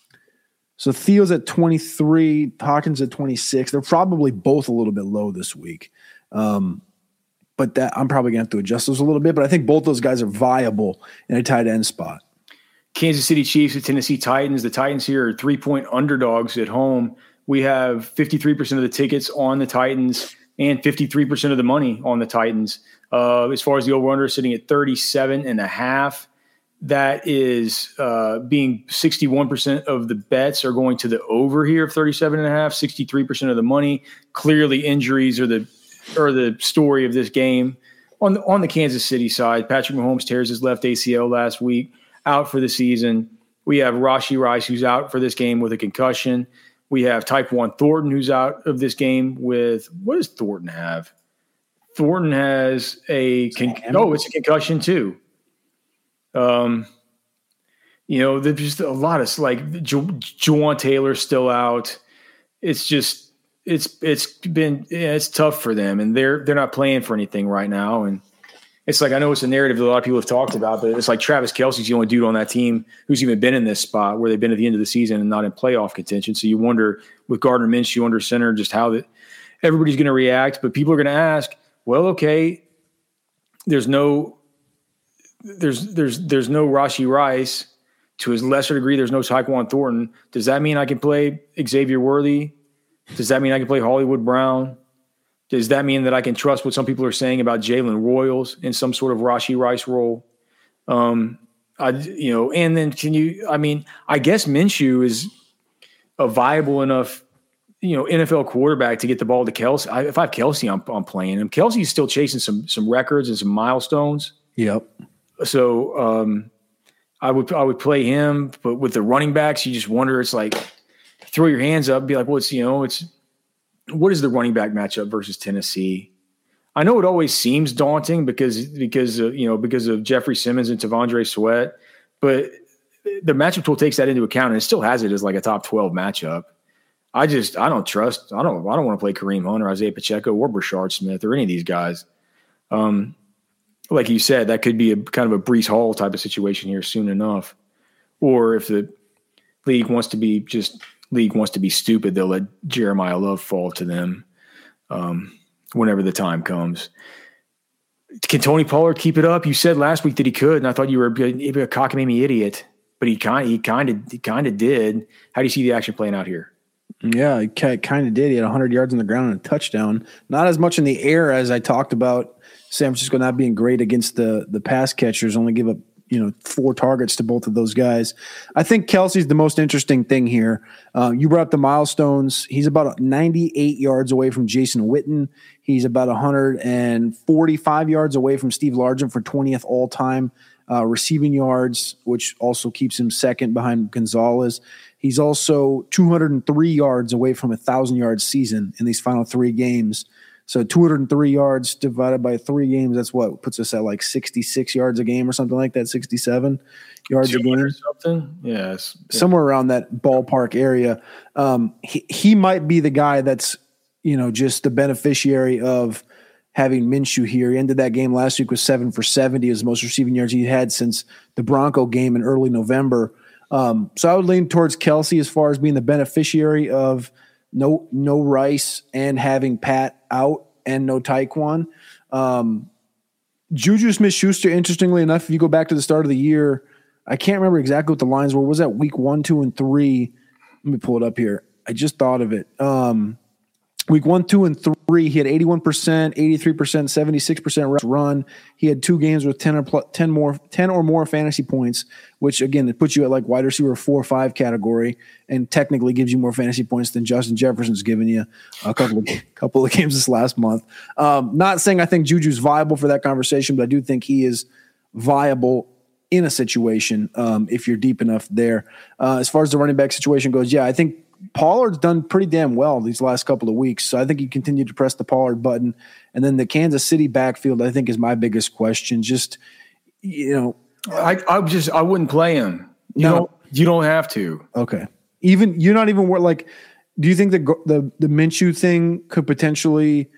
so Theo's at twenty-three, Hawkins at twenty-six. They're probably both a little bit low this week. Um, but that I'm probably going to have to adjust those a little bit. But I think both those guys are viable in a tight end spot. Kansas City Chiefs at Tennessee Titans. The Titans here are three-point underdogs at home. We have fifty-three percent of the tickets on the Titans and fifty-three percent of the money on the Titans. Uh, as far as the over-under, sitting at thirty-seven and a half. That is uh, being sixty-one percent of the bets are going to the over here of thirty-seven and a half, sixty-three percent of the money. Clearly injuries are the are the story of this game. On the, on the Kansas City side, Patrick Mahomes tears his left A C L last week, out for the season. We have Rashee Rice, who's out for this game with a concussion. We have Tyquan Thornton, who's out of this game with – what does Thornton have? Thornton has a con- – oh, it's a concussion too. Um, you know, there's just a lot of – like Ju- Juwan Taylor's still out. It's just – it's it's been yeah, – it's tough for them, and they're they're not playing for anything right now, and – it's like, I know it's a narrative that a lot of people have talked about, but it's like Travis Kelce's the only dude on that team who's even been in this spot where they've been at the end of the season and not in playoff contention. So you wonder with Gardner Minshew under center, just how that everybody's going to react. But people are going to ask, well, okay, there's no, there's, there's, there's no Rashee Rice. To his lesser degree, there's no Tyquan Thornton. Does that mean I can play Xavier Worthy? Does that mean I can play Hollywood Brown? Does that mean that I can trust what some people are saying about Jalen Royals in some sort of Rashee Rice role? Um, I, you know, and then can you, I mean, I guess Minshew is a viable enough, you know, N F L quarterback to get the ball to Kelce. I, if I have Kelce, I'm, I'm playing him. Kelce's still chasing some, some records and some milestones. Yep. So um, I would, I would play him, but with the running backs, you just wonder, it's like, throw your hands up and be like, well, it's, you know, it's, what is the running back matchup versus Tennessee? I know it always seems daunting because because of, you know because of Jeffrey Simmons and T'Vondre Sweat, but the matchup tool takes that into account and it still has it as like a top twelve matchup. I just I don't trust I don't I don't want to play Kareem Hunt or Isaiah Pacheco or Brashard Smith or any of these guys. Um, like you said, that could be a kind of a Breece Hall type of situation here soon enough, or if the league wants to be just. League wants to be stupid, they'll let Jeremiah Love fall to them um, whenever the time comes. Can Tony Pollard keep it up? You said last week that he could, and I thought you were a, a cockamamie idiot, but he kind he kind of he kind of did. How do you see the action playing out here? Yeah, he kind of did. He had one hundred yards on the ground and a touchdown. Not as much in the air as I talked about San Francisco not being great against the the pass catchers, only give up you know, four targets to both of those guys. I think Kelce's the most interesting thing here. Uh, you brought up the milestones. He's about ninety-eight yards away from Jason Witten. He's about one hundred forty-five yards away from Steve Largent for twentieth all-time uh, receiving yards, which also keeps him second behind Gonzalez. He's also two hundred three yards away from a one thousand-yard season in these final three games. So two hundred three yards divided by three games, that's what puts us at like sixty-six yards a game or something like that, sixty-seven yards a game. Something? Yes. Somewhere around that ballpark area. Um, he, he might be the guy that's, you know, just the beneficiary of having Minshew here. He ended that game last week with seven for seventy, his most receiving yards he had since the Bronco game in early November. Um, so I would lean towards Kelce as far as being the beneficiary of no no Rice and having Pat out and no Tyquan. Um, Juju Smith-Schuster, interestingly enough, if you go back to the start of the year, I can't remember exactly what the lines were. Was that week one, two, and three? Let me pull it up here. I just thought of it. Um, week one, two, and three, he had eighty-one percent, eighty-three percent, seventy-six percent run. He had two games with ten or plus, ten more, ten or more fantasy points, which again, it puts you at like wide receiver four or five category, and technically gives you more fantasy points than Justin Jefferson's given you a couple of couple of games this last month. Um, not saying I think Juju's viable for that conversation, but I do think he is viable in a situation um, if you're deep enough there. Uh, as far as the running back situation goes, yeah, I think Pollard's done pretty damn well these last couple of weeks. So I think you continue to press the Pollard button. And then the Kansas City backfield, I think, is my biggest question. Just, you know, I I just I wouldn't play him. You No. don't you don't have to. okay. Even you're not even wor- like, do you think the the the Minshew thing could potentially?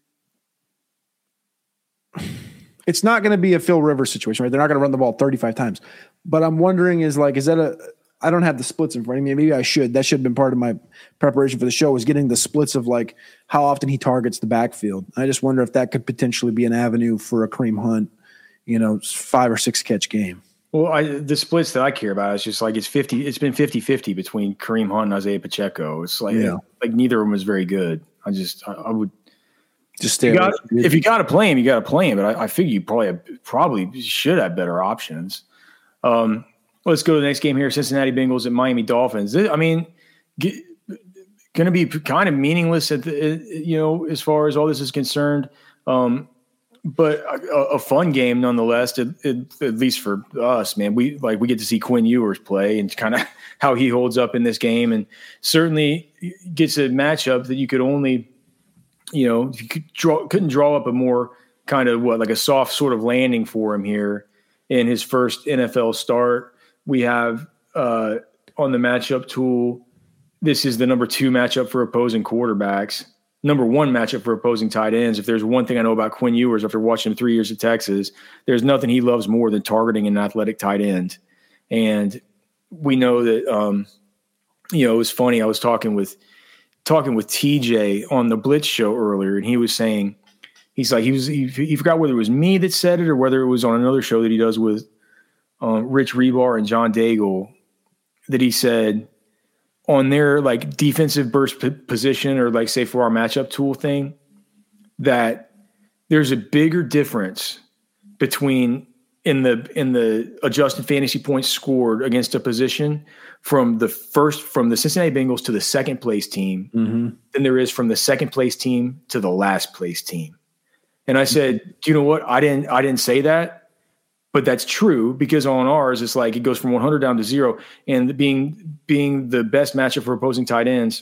It's not going to be a Phil Rivers situation, right? They're not going to run the ball thirty-five times. But I'm wondering, is like, is that a? I don't have the splits in front of me. Maybe I should. That should have been part of my preparation for the show, is getting the splits of like how often he targets the backfield. I just wonder if that could potentially be an avenue for a Kareem Hunt, you know, five or six catch game. Well, I, the splits that I care about is just like it's fifty. It's been fifty-fifty between Kareem Hunt and Isaiah Pacheco. It's like Yeah. like neither of them is very good. I just I, I would Just stay. you got, away. if you got to play him, you got to play him. But I, I figure you probably have, probably should have better options. Um, let's go to the next game here: Cincinnati Bengals at Miami Dolphins. I mean, going to be kind of meaningless at the you know as far as all this is concerned. Um, But a, a fun game nonetheless, at, at, at least for us, man. We like we get to see Quinn Ewers play and kind of how he holds up in this game, and certainly gets a matchup that you could only, you know, you could draw, couldn't draw up a more kind of what like a soft sort of landing for him here in his first N F L start. We have uh, on the matchup tool, this is the number two matchup for opposing quarterbacks. Number one matchup for opposing tight ends. If there's one thing I know about Quinn Ewers after watching him three years at Texas, there's nothing he loves more than targeting an athletic tight end. And we know that, um, you know, it was funny. I was talking with talking with T J on the Blitz show earlier, and he was saying, he's like, he was he, he forgot whether it was me that said it or whether it was on another show that he does with um, Rich Rebar and John Daigle, that he said, on their like defensive burst p- position or like say for our matchup tool thing, that there's a bigger difference between in the in the adjusted fantasy points scored against a position from the first from the Cincinnati Bengals to the second place team Mm-hmm. than there is from the second place team to the last place team. And I said, do you know what? I didn't I didn't say that. But that's true, because on ours, it's like it goes from one hundred down to zero. And being being the best matchup for opposing tight ends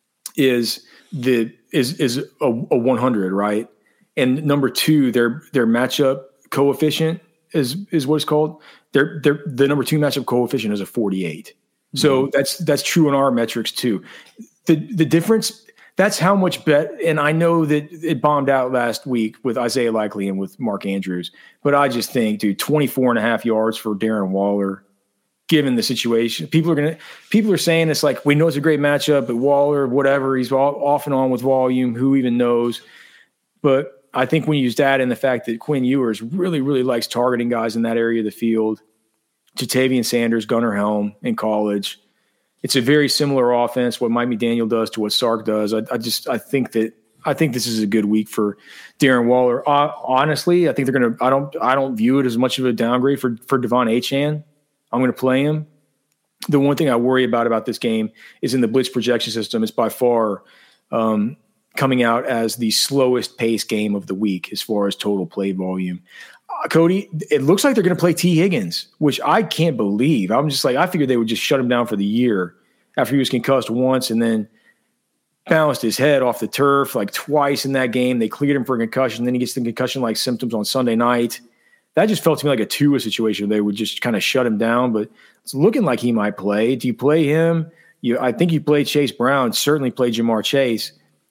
is the is is a, a one hundred, right? And number two, their their matchup coefficient is is what it's called. Their their the number two matchup coefficient is a forty-eight. Mm-hmm. So that's that's true in our metrics too. The the difference. That's how much bet, and I know that it bombed out last week with Isaiah Likely and with Mark Andrews, but I just think, dude, twenty-four and a half yards for Darren Waller, given the situation. People are going to, people are saying it's like, we know it's a great matchup, but Waller, whatever, he's all, off and on with volume, who even knows? But I think when you use that and the fact that Quinn Ewers really, really likes targeting guys in that area of the field, Jatavian Sanders, Gunnar Helm in college, it's a very similar offense, what Mike McDaniel does to what Sark does. I, I just I think that I think this is a good week for Darren Waller. Uh, honestly, I think they're going to. I don't I don't view it as much of a downgrade for for Devon Achane. I'm going to play him. The one thing I worry about about this game is in the blitz projection system. It's by far um, coming out as the slowest pace game of the week as far as total play volume. Uh, Cody, it looks like they're going to play T. Higgins, which I can't believe. I'm just like, I figured they would just shut him down for the year after he was concussed once and then bounced his head off the turf like twice in that game. They cleared him for a concussion. Then he gets the concussion-like symptoms on Sunday night. That just felt to me like a Tua situation. They would just kind of shut him down, but it's looking like he might play. Do you play him? You, I think you play Chase Brown, certainly play Jamar Chase.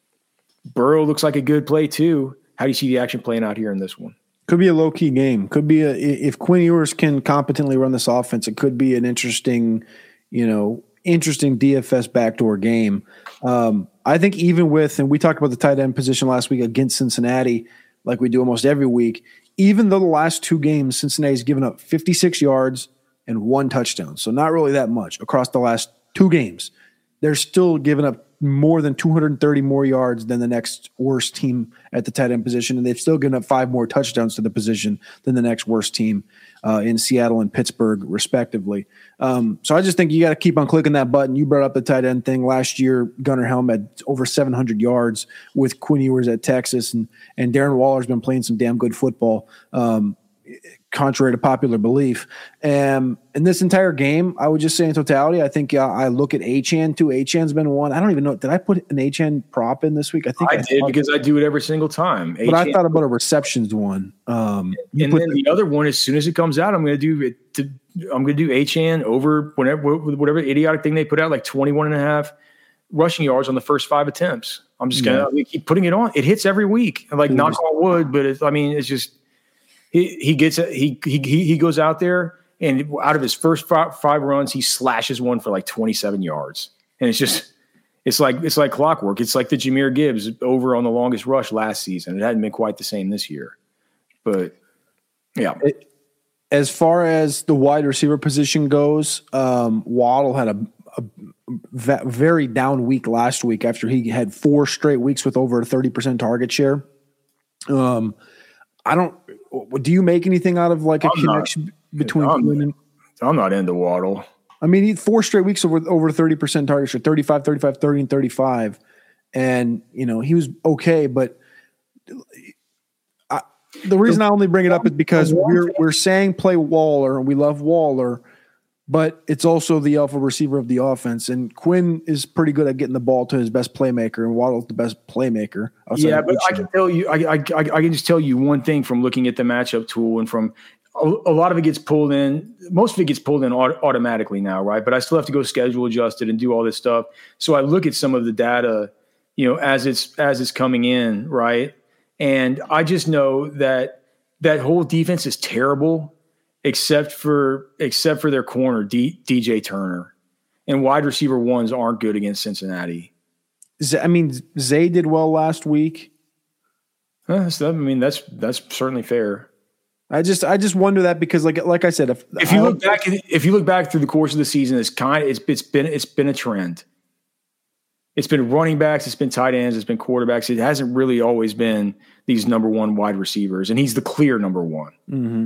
Burrow looks like a good play too. How do you see the action playing out here in this one? Could be a low-key game. Could be a, if Quinn Ewers can competently run this offense, it could be an interesting, you know, interesting D F S backdoor game. Um, I think even with, and we talked about the tight end position last week against Cincinnati, like we do almost every week, even though the last two games, Cincinnati's given up fifty-six yards and one touchdown. So not really that much across the last two games. They're still giving up more than two hundred thirty more yards than the next worst team at the tight end position, and they've still given up five more touchdowns to the position than the next worst team uh, in Seattle and Pittsburgh, respectively. Um, so I just think you got to keep on clicking that button. You brought up the tight end thing. Last year, Gunnar Helm had over seven hundred yards with Quinn Ewers at Texas, and and Darren Waller's been playing some damn good football, um, contrary to popular belief. Um, in this entire game, I would just say in totality, I think uh, I look at Achane too. Achane's been one. I don't even know. Did I put an Achane prop in this week? I think I, I did because I do it every single time. But Achane, I thought about a receptions one. Um, and then the, the other one, as soon as it comes out, I'm going to do it. To, I'm going to do Achane over whenever, whatever idiotic thing they put out, like twenty-one and a half rushing yards on the first five attempts. I'm just going to yeah. keep putting it on. It hits every week. Like it knock on wood, but it's, I mean, it's just, He he gets he he he goes out there, and out of his first five, five runs, he slashes one for like twenty-seven yards, and it's just it's like it's like clockwork. It's like the Jahmyr Gibbs over on the longest rush last season. It hadn't been quite the same this year, but yeah. It, as far as the wide receiver position goes, um, Waddle had a, a very down week last week after he had four straight weeks with over a thirty percent target share. Um, I don't. Do you make anything out of like a I'm connection not, between I'm, Quinn and I'm not into Waddle. I mean, he four straight weeks over over thirty percent target share, thirty-five, thirty-five, thirty, and thirty-five. And, you know, he was okay, but I, the reason I only bring it up is because we're we're saying play Waller, and we love Waller, but it's also the alpha receiver of the offense. And Quinn is pretty good at getting the ball to his best playmaker, and Waddle's the best playmaker. Yeah, but I can tell you, I, I, I, I can just tell you one thing from looking at the matchup tool, and from a, a lot of it gets pulled in. Most of it gets pulled in auto, automatically now, right? But I still have to go schedule adjusted and do all this stuff. So I look at some of the data, you know, as it's as it's coming in, right? And I just know that that whole defense is terrible. Except for except for their corner, D, D J Turner, and wide receiver ones aren't good against Cincinnati. I mean, Zay did well last week. Uh, so, I mean, that's that's certainly fair. I just I just wonder that because, like like I said, if if you I, look back if you look back through the course of the season, it's kind of, it's it's been it's been a trend. It's been running backs, it's been tight ends, it's been quarterbacks. It hasn't really always been these number one wide receivers, and he's the clear number one. Mm-hmm.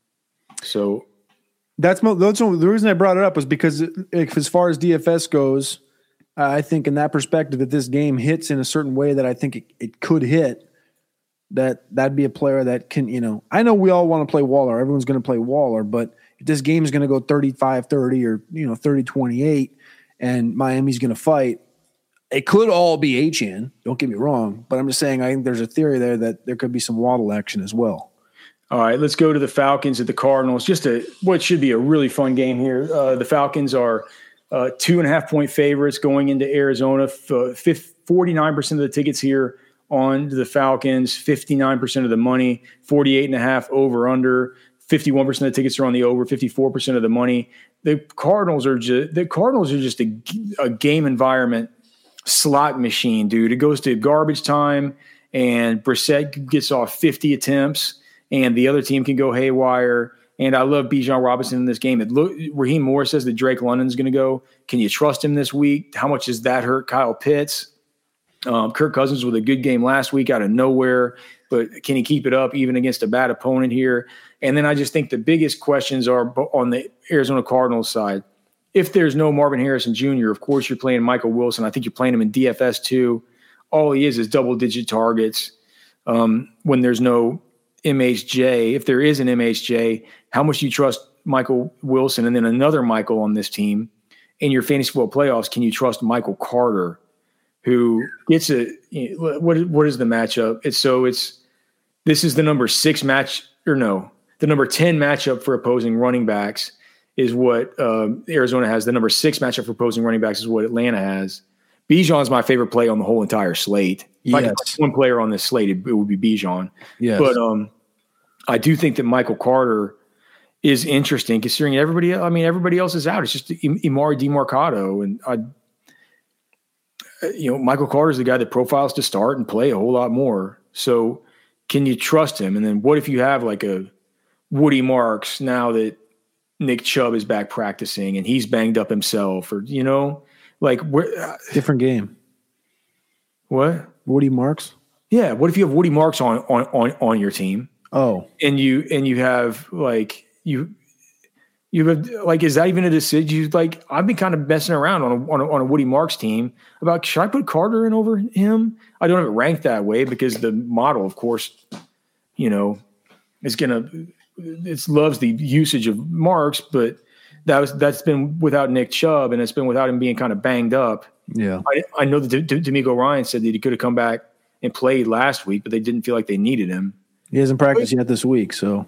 So that's, that's the reason I brought it up was because if, as far as D F S goes, uh, I think in that perspective, if this game hits in a certain way that I think it, it could hit, that that'd be a player that can, you know, I know we all want to play Waller. Everyone's going to play Waller, but if this game is going to go thirty-five thirty or, you know, thirty twenty-eight and Miami's going to fight, it could all be Achane. Don't get me wrong, but I'm just saying I think there's a theory there that there could be some Waddle action as well. All right, let's go to the Falcons at the Cardinals. Just a what should be a really fun game here. Uh, the Falcons are uh, two and a half point favorites going into Arizona. forty-nine percent of the tickets here on the Falcons, fifty-nine percent of the money, forty-eight and a half over under, fifty-one percent of the tickets are on the over, fifty-four percent of the money. The Cardinals are just the Cardinals are just a, a game environment slot machine, dude. It goes to garbage time, and Brissett gets off fifty attempts. And the other team can go haywire. And I love Bijan Robinson in this game. It look, Raheem Morris says that Drake London's going to go. Can you trust him this week? How much does that hurt Kyle Pitts? Um, Kirk Cousins with a good game last week out of nowhere. But can he keep it up even against a bad opponent here? And then I just think the biggest questions are on the Arizona Cardinals side. If there's no Marvin Harrison Junior, of course you're playing Michael Wilson. I think you're playing him in D F S too. All he is is double-digit targets um, when there's no – M H J, if there is an M H J, how much do you trust Michael Wilson and then another Michael on this team in your fantasy football playoffs? Can you trust Michael Carter, who gets a you know, what? What is the matchup? It's so it's this is the number six match or no, the number ten matchup for opposing running backs is what uh, Arizona has. The number six matchup for opposing running backs is what Atlanta has. Bijan's my favorite play on the whole entire slate. If yes. I could pick one player on this slate, it, it would be Bijan. Yes. But um, I do think that Michael Carter is interesting considering everybody. I mean, everybody else is out. It's just Emari Demercado, and I, you know, Michael Carter is the guy that profiles to start and play a whole lot more. So can you trust him? And then what if you have like a Woody Marks now that Nick Chubb is back practicing and he's banged up himself, or, you know, like where, different game. What? Woody Marks? Yeah. What if you have Woody Marks on, on, on, on your team? Oh, and you, and you have like you, you have like, is that even a decision? You like, I've been kind of messing around on a, on a, on a Woody Marks team about, should I put Carter in over him? I don't have it ranked that way because the model, of course, you know, is going to, it loves the usage of Marks, but that was, that's been without Nick Chubb, and it's been without him being kind of banged up. Yeah. I, I know that D- D- D'Amico Ryan said that he could have come back and played last week, but they didn't feel like they needed him. He hasn't practiced yet this week. So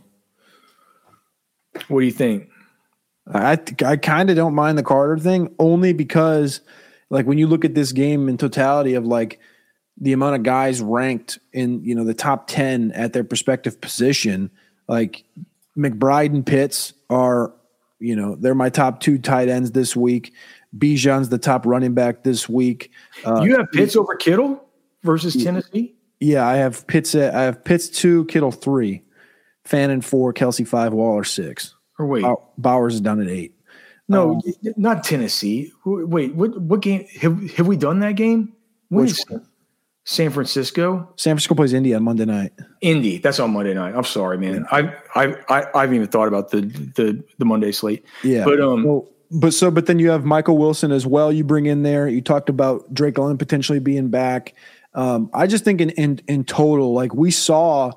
what do you think? I, I kind of don't mind the Carter thing, only because like when you look at this game in totality of like the amount of guys ranked in, you know, the top ten at their respective position, like McBride and Pitts are, you know, they're my top two tight ends this week. Bijan's the top running back this week. Uh, you have Pitts over Kittle versus yeah, Tennessee? Yeah, I have Pitts at, I have Pitts two, Kittle three, Fannin four, Kelsey five, Waller six. Or wait, Bowers is done at eight. No, um, not Tennessee. Wait, what? What game have have we done that game? When which is San Francisco? San Francisco plays Indy on Monday night. Indy. That's on Monday night. I'm sorry, man. I I I, I haven't even thought about the the the Monday slate. Yeah, but um, well, but so but then you have Michael Wilson as well. You bring in there. You talked about Drake London potentially being back. Um, I just think in in in total, like we saw,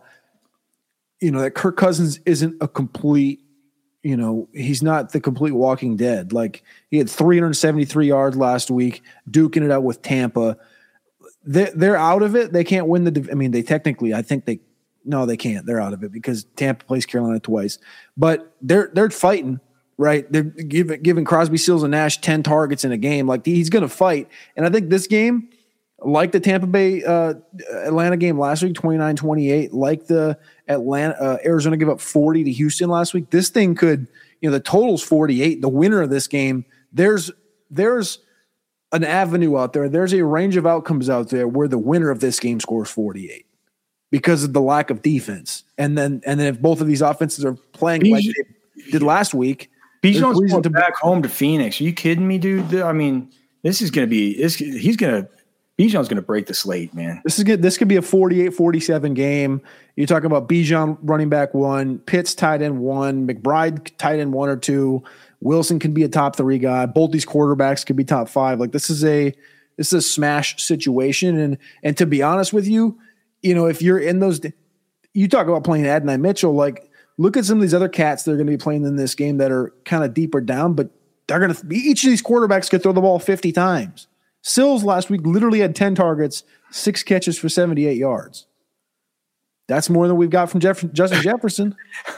you know, that Kirk Cousins isn't a complete. You know, he's not the complete walking dead. Like he had three hundred seventy-three yards last week, duking it out with Tampa. They're, they're out of it. They can't win the – I mean, they technically – I think they – no, they can't. They're out of it because Tampa plays Carolina twice. But they're they're fighting, right? They're giving, giving Crosby, Stills, and Nash ten targets in a game. Like he's going to fight. And I think this game, like the Tampa Bay uh, Atlanta game last week, twenty-nine twenty-eight, like the Atlanta uh, Arizona give up forty to Houston last week, this thing could – you know, the total's forty-eight. The winner of this game, there's there's – an avenue out there. There's a range of outcomes out there where the winner of this game scores forty-eight because of the lack of defense. And then, and then if both of these offenses are playing Bijan, like they did last week, Bijan's going to back home to Phoenix. Are you kidding me, dude? I mean, this is going to be, this, he's going to, Bijan's going to break the slate, man. This is good. This could be a forty-eight forty-seven game. You're talking about Bijan running back one, Pitts tight end one, McBride tight end one or two. Wilson can be a top three guy. Both these quarterbacks could be top five. Like this is a this is a smash situation. And and to be honest with you, you know, if you're in those, you talk about playing Adonai Mitchell. Like look at some of these other cats that are going to be playing in this game that are kind of deeper down, but they're going to each of these quarterbacks could throw the ball fifty times. Sills last week literally had ten targets, six catches for seventy-eight yards. That's more than we've got from Jeff- Justin Jefferson.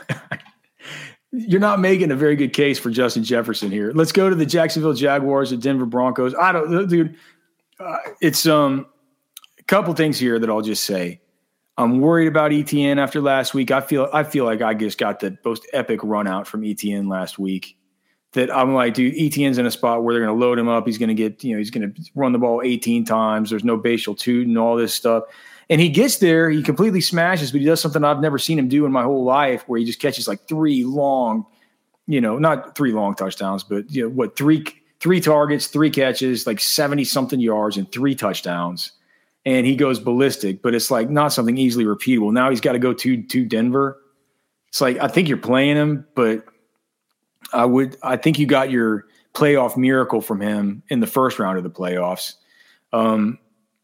You're not making a very good case for Justin Jefferson here. Let's go to the Jacksonville Jaguars, the Denver Broncos. I don't, dude. Uh, it's um a couple things here that I'll just say. I'm worried about E T N after last week. I feel I feel like I just got the most epic run out from E T N last week. That I'm like, dude, E T N's in a spot where they're going to load him up. He's going to get, you know, he's going to run the ball eighteen times. There's no Bashal Toot and all this stuff. And he gets there, he completely smashes, but he does something I've never seen him do in my whole life, where he just catches like three long, you know, not three long touchdowns, but you know what, three three targets, three catches, like seventy something yards and three touchdowns, and he goes ballistic. But it's like not something easily repeatable. Now he's got to go to to Denver. It's like I think you're playing him, but I would I think you got your playoff miracle from him in the first round of the playoffs. Um,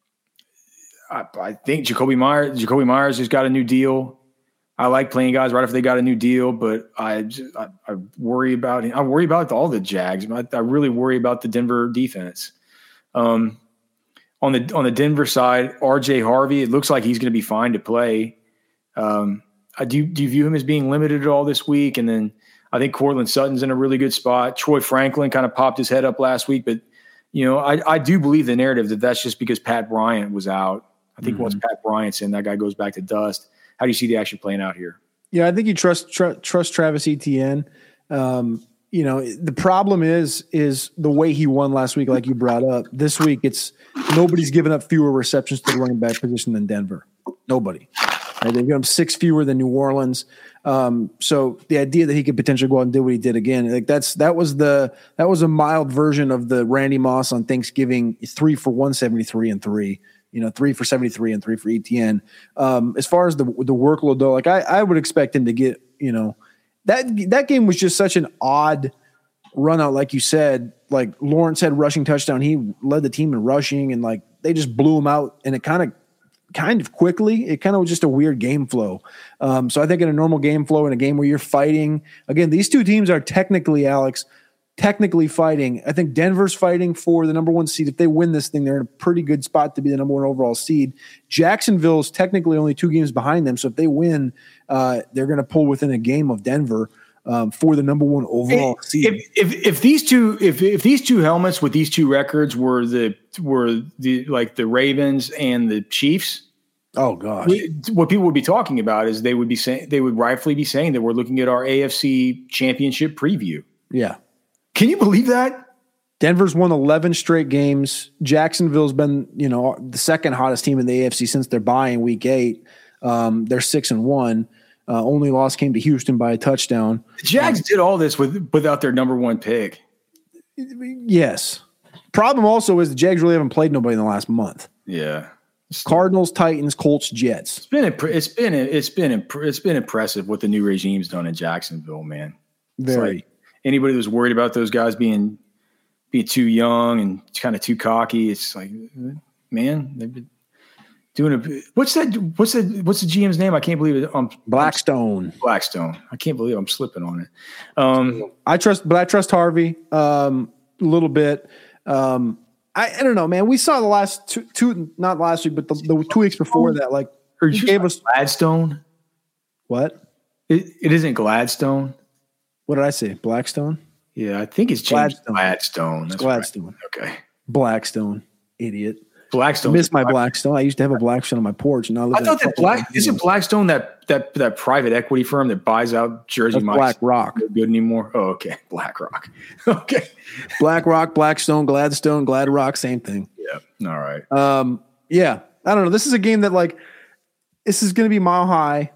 I, I think Jacoby Myers, Jacoby Myers has got a new deal. I like playing guys right after they got a new deal, but I, I, I worry about I worry about all the Jags. I, I really worry about the Denver defense. Um, on the on the Denver side, R J Harvey, it looks like he's going to be fine to play. Um, I do do you view him as being limited at all this week? And then I think Cortland Sutton's in a really good spot. Troy Franklin kind of popped his head up last week, but you know I, I do believe the narrative that that's just because Pat Bryant was out. I think mm-hmm. once Pat Bryant's in, that guy goes back to dust. How do you see the action playing out here? Yeah, I think you trust tr- trust Travis Etienne. Um, you know, the problem is is the way he won last week, like you brought up. This week, it's nobody's given up fewer receptions to the running back position than Denver. Nobody. Right? They've got him six fewer than New Orleans. Um, so the idea that he could potentially go out and do what he did again, like that's that was the that was a mild version of the Randy Moss on Thanksgiving, three for one seventy-three and three. You know, three for seventy-three and three for Etienne. Um, as far as the the workload though, like I, I would expect him to get, you know, that that game was just such an odd run out, like you said. Like Lawrence had rushing touchdown, he led the team in rushing, and like they just blew him out, and it kind of kind of quickly. It kind of was just a weird game flow. Um, so I think in a normal game flow, in a game where you're fighting, again, these two teams are technically, Alex, technically fighting. I think Denver's fighting for the number one seed. If they win this thing, they're in a pretty good spot to be the number one overall seed. Jacksonville's technically only two games behind them. So if they win, uh, they're going to pull within a game of Denver um, for the number one overall if, seed. If, if if these two if if these two helmets with these two records were the were the like the Ravens and the Chiefs, oh gosh, we, what people would be talking about is they would be saying they would rightfully be saying that we're looking at our A F C Championship preview. Yeah. Can you believe that? Denver's won eleven straight games. Jacksonville's been, you know, the second hottest team in the A F C since their bye in week eight. Um, they're six and one. Uh, only loss came to Houston by a touchdown. The Jags um, did all this with without their number one pick. Yes. Problem also is the Jags really haven't played nobody in the last month. Yeah. Cardinals, Titans, Colts, Jets. It's been it's been it's been it's been impressive what the new regime's done in Jacksonville, man. Very. Like anybody who's worried about those guys being being too young and kind of too cocky, it's like, man, they've been doing a what's that? What's that? What's the G M's name? I can't believe it. Um, Blackstone. Blackstone. I can't believe I'm slipping on it. Um, I trust, but I trust Harvey um, a little bit. Um, I, I don't know, man. We saw the last two, two not last week, but the, the two weeks before that, like, or he you gave us Gladstone. What? It, it isn't Gladstone. What did I say? Blackstone? Yeah, I think it's James Gladstone. Gladstone. That's Gladstone. Right. Okay. Blackstone. Idiot. Blackstone. I miss my Blackstone. I used to have a Blackstone on my porch. And I, I thought that Black isn't Blackstone that that that private equity firm that buys out Jersey Mike's. Black Rock. Not good anymore. Oh, okay. Black Rock. Okay. Black Rock, Blackstone, Gladstone, Glad Rock, same thing. Yeah. All right. Um. Yeah. I don't know. This is a game that like this is going to be mile high.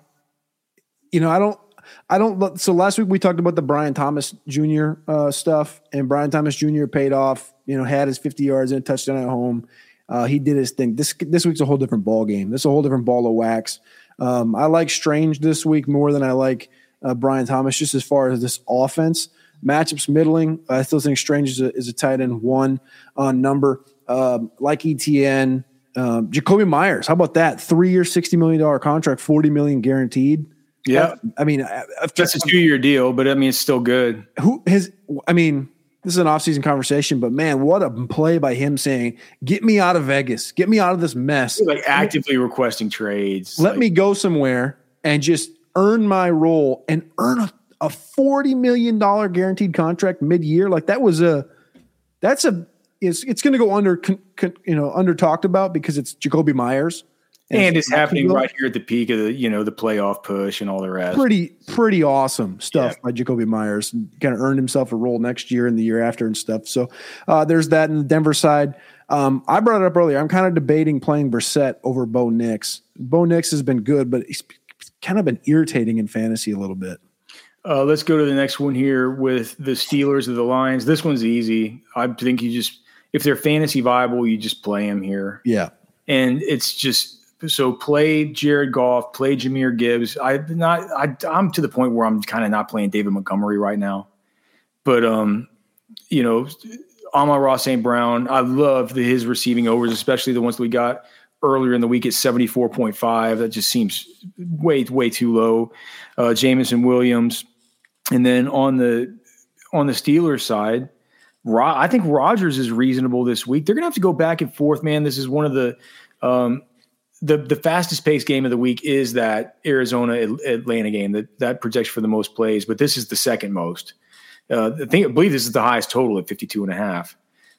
You know, I don't. I don't. So last week we talked about the Brian Thomas Junior uh, stuff, and Brian Thomas Junior paid off. You know, had his fifty yards and a touchdown at home. Uh, he did his thing. This this week's a whole different ball game. This is a whole different ball of wax. Um, I like Strange this week more than I like uh, Brian Thomas, just as far as this offense. Matchups middling. I still think Strange is a, is a tight end one on number. Um, like E T N. Um, Jacoby Myers. How about that? Three-year, sixty million dollars contract, forty million dollars guaranteed. Yeah. I mean, that's a two-year deal, but I mean, it's still good. Who his? I mean, this is an off-season conversation, but man, what a play by him saying, "Get me out of Vegas, get me out of this mess." Like actively requesting trades. Let like, me go somewhere and just earn my role and earn a, a forty million dollars guaranteed contract mid-year. Like that was a, that's a, it's it's going to go under, con, con, you know, under talked about because it's Jacoby Myers. And, and it's happening right here at the peak of the, you know, the playoff push and all the rest. Pretty, pretty awesome stuff yeah. by Jacoby Myers. Kind of earned himself a role next year and the year after and stuff. So uh, there's that in the Denver side. Um, I brought it up earlier. I'm kind of debating playing Brissett over Bo Nix. Bo Nix has been good, but he's kind of been irritating in fantasy a little bit. Uh, let's go to the next one here with the Steelers of the Lions. This one's easy. I think you just, if they're fantasy viable, you just play them here. Yeah. And it's just, so play Jared Goff, play Jahmyr Gibbs. I not I I'm to the point where I'm kind of not playing David Montgomery right now. But um, you know, Amon-Ra Saint Brown, I love the, his receiving overs, especially the ones we got earlier in the week at seventy-four point five. That just seems way, way too low. Uh, Jameson Williams. And then on the on the Steelers side, Ro- I think Rodgers is reasonable this week. They're gonna have to go back and forth, man. This is one of the um The the fastest paced game of the week is that Arizona Atlanta game that that projects for the most plays, but this is the second most. Uh, I think I believe this is the highest total at fifty-two and a half.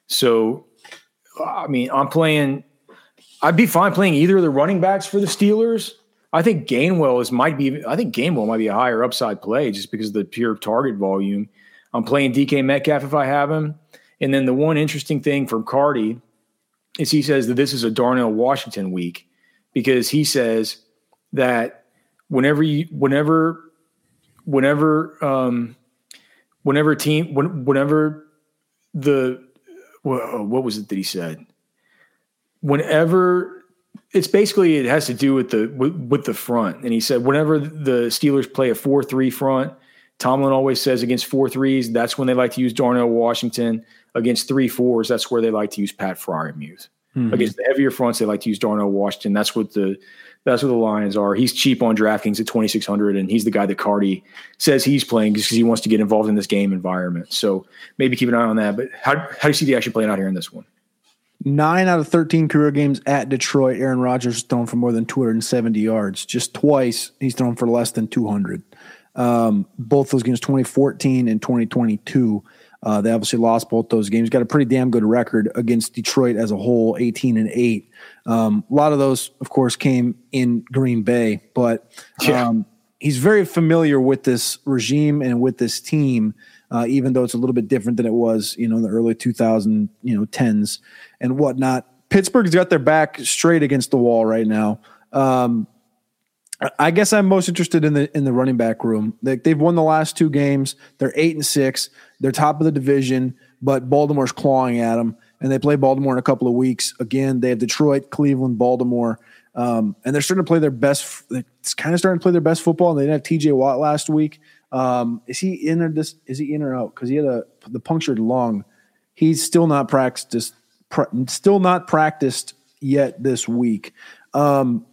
So, I mean, I'm playing. I'd be fine playing either of the running backs for the Steelers. I think Gainwell is might be. I think Gainwell might be a higher upside play just because of the pure target volume. I'm playing D K Metcalf if I have him, and then the one interesting thing from Cardi is he says that this is a Darnell Washington week. Because he says that whenever you, whenever, whenever, um, whenever team, when, whenever the, what was it that he said? Whenever it's basically, it has to do with the, with, with the front. And he said, whenever the Steelers play a four three front, Tomlin always says against four threes, that's when they like to use Darnell Washington. Against three fours, that's where they like to use Pat Freiermuth. Mm-hmm. Against the heavier fronts, they like to use Darnell Washington. That's what the that's what the Lions are. He's cheap on DraftKings at twenty-six hundred, and he's the guy that Cardi says he's playing because he wants to get involved in this game environment. So maybe keep an eye on that. But how how do you see the action playing out here in this one? Nine out of thirteen career games at Detroit, Aaron Rodgers has thrown for more than two hundred seventy yards. Just twice, he's thrown for less than two hundred. Um, both those games, twenty fourteen and twenty twenty-two. Uh, they obviously lost both those games. Got a pretty damn good record against Detroit as a whole, eighteen and eight. Um, a lot of those, of course, came in Green Bay, but um, yeah. he's very familiar with this regime and with this team, uh, even though it's a little bit different than it was, you know, in the early two thousand, you know, tens and whatnot. Pittsburgh's got their back straight against the wall right now. Um, I guess I'm most interested in the in the running back room. They, they've won the last two games. They're eight and six. They're top of the division, but Baltimore's clawing at them, and they play Baltimore in a couple of weeks. Again, they have Detroit, Cleveland, Baltimore, um, and they're starting to play their best. It's kind of starting to play their best football. And they didn't have T J Watt last week. Um, is he in or this? Is he in or out? Because he had a the punctured lung. He's still not practiced. Still not practiced yet this week. Um,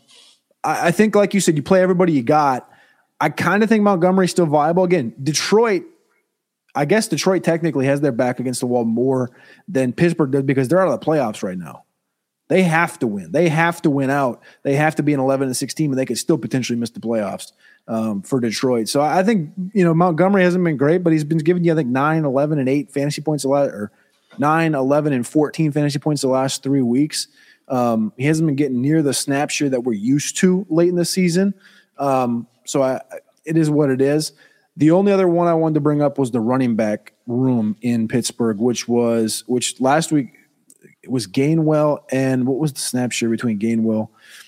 I think, like you said, you play everybody you got. I kind of think Montgomery's still viable. Again, Detroit, I guess Detroit technically has their back against the wall more than Pittsburgh does because they're out of the playoffs right now. They have to win. They have to win out. They have to be an eleven and six team, and they could still potentially miss the playoffs um, for Detroit. So I think, you know, Montgomery hasn't been great, but he's been giving you, I think, nine, eleven, and eight fantasy points a lot, or nine, eleven, and fourteen fantasy points the last three weeks. Um, he hasn't been getting near the snap share that we're used to late in the season. Um, so I, it is what it is. The only other one I wanted to bring up was the running back room in Pittsburgh, which was, which last week it was Gainwell and what was the snap share between Gainwell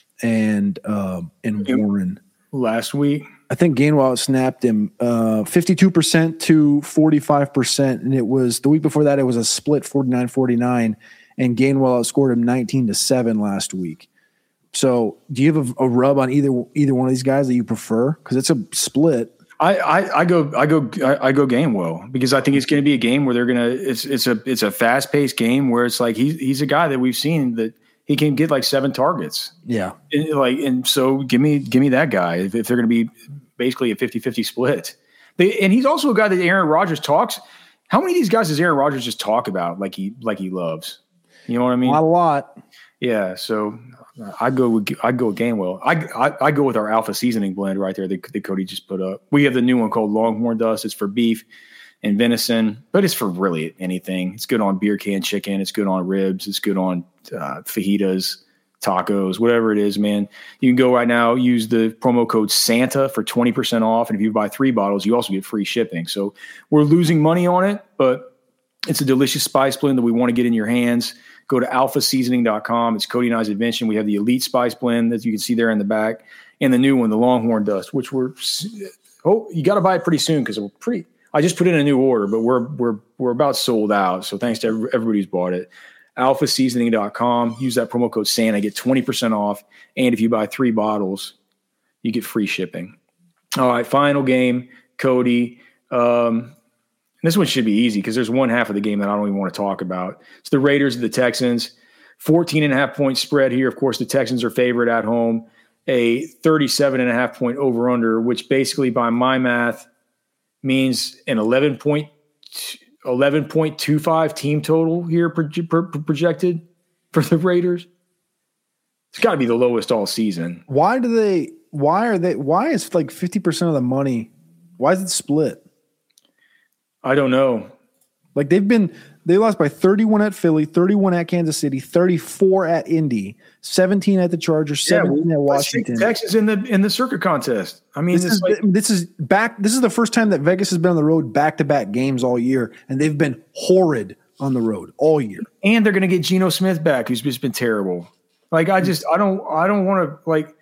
and, um, and Warren last week? I think Gainwell snapped him uh, fifty-two percent to forty-five percent. And it was the week before that, it was a split forty-nine forty-nine. And Gainwell outscored him nineteen to seven last week. So do you have a, a rub on either either one of these guys that you prefer? Because it's a split. I, I, I go I go I, I go Gainwell because I think it's going to be a game where they're going to it's it's a it's a fast paced game where it's like he's he's a guy that we've seen that he can get like seven targets. Yeah, and like and so give me give me that guy if, if they're going to be basically a fifty-fifty split. They, and he's also a guy that Aaron Rodgers talks. How many of these guys does Aaron Rodgers just talk about like he like he loves? You know what I mean? Not a lot. Yeah. So I go with I go with Gainwell. I, I I go with our Alpha seasoning blend right there that, that Cody just put up. We have the new one called Longhorn Dust. It's for beef and venison, but it's for really anything. It's good on beer can chicken. It's good on ribs. It's good on uh, fajitas, tacos, whatever it is, man. You can go right now, use the promo code Santa for twenty percent off. And if you buy three bottles, you also get free shipping. So we're losing money on it, but it's a delicious spice blend that we want to get in your hands. Go to alpha seasoning dot com. It's Cody and I's invention. We have the Elite Spice Blend that you can see there in the back, and the new one, the Longhorn Dust, which we're oh, you got to buy it pretty soon because we're pretty. I just put in a new order, but we're we're we're about sold out. So thanks to everybody who's bought it. alpha seasoning dot com. Use that promo code Santa, get twenty percent off, and if you buy three bottles, you get free shipping. All right, final game, Cody. Um, This one should be easy because there's one half of the game that I don't even want to talk about. It's the Raiders and the Texans. fourteen and a half point spread here. Of course, the Texans are favored at home. A thirty-seven and a half point over under, which basically by my math means an eleven point two five team total here pro- pro- projected for the Raiders. It's got to be the lowest all season. Why do they, why are they, why is like fifty percent of the money, why is it split? I don't know. Like they've been, they lost by thirty-one at Philly, thirty-one at Kansas City, thirty-four at Indy, seventeen at the Chargers, seventeen yeah, well, at Washington. Texas in the in the circuit contest. I mean, this is like, this is back. This is the first time that Vegas has been on the road back to back games all year, and they've been horrid on the road all year. And they're going to get Geno Smith back, who's just been terrible. Like I just, I don't, I don't want to like.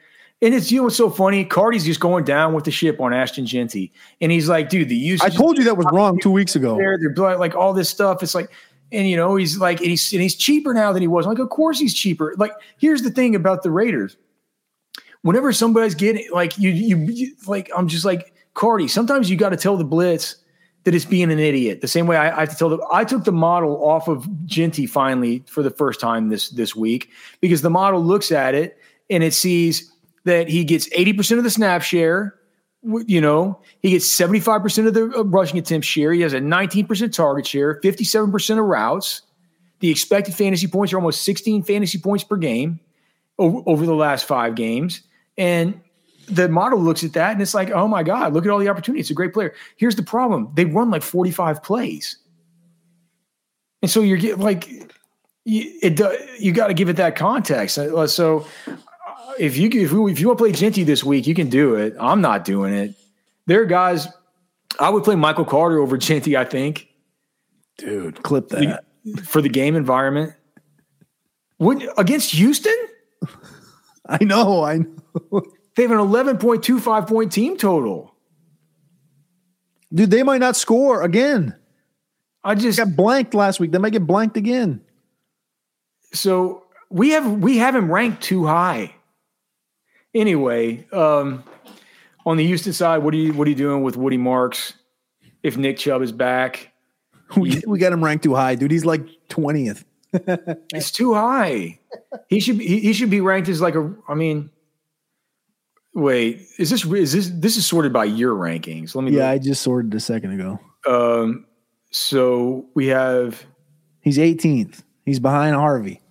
And it's, you know what's so funny? Cardi's just going down with the ship on Ashton Jeanty. And he's like, dude, the usage. I told you that was wrong two weeks ago. They're, they're like all this stuff. It's like, and you know, he's like, and he's, and he's cheaper now than he was. I'm like, of course he's cheaper. Like, here's the thing about the Raiders. Whenever somebody's getting like you, you, you like, I'm just like, Cardi, sometimes you got to tell the blitz that it's being an idiot. The same way I, I have to tell them. I took the model off of Jeanty finally for the first time this, this week, because the model looks at it and it sees that he gets eighty percent of the snap share. You know, he gets seventy-five percent of the rushing attempt share. He has a nineteen percent target share, fifty-seven percent of routes. The expected fantasy points are almost sixteen fantasy points per game over, over the last five games. And the model looks at that and it's like, oh my God, look at all the opportunity. It's a great player. Here's the problem. They run like forty-five plays. And so you're getting like, you, it, you got to give it that context. So if you, if, if you want to play Jeanty this week, you can do it. I'm not doing it. There are guys, I would play Michael Carter over Jeanty, I think. Dude, clip that. For the game environment. Would, against Houston? I know, I know. They have an eleven point two five point team total. Dude, they might not score again. I just got blanked last week. They might get blanked again. So we have we have him ranked too high. Anyway, um, on the Houston side, what are you what are you doing with Woody Marks if Nick Chubb is back? We, we got him ranked too high, dude. He's like twentieth. It's too high. He should be, he, he should be ranked as like a. I mean, wait, is this is this this is sorted by your rankings? Let me. Yeah, look. I just sorted a second ago. Um, so we have. He's eighteenth. He's behind Harvey.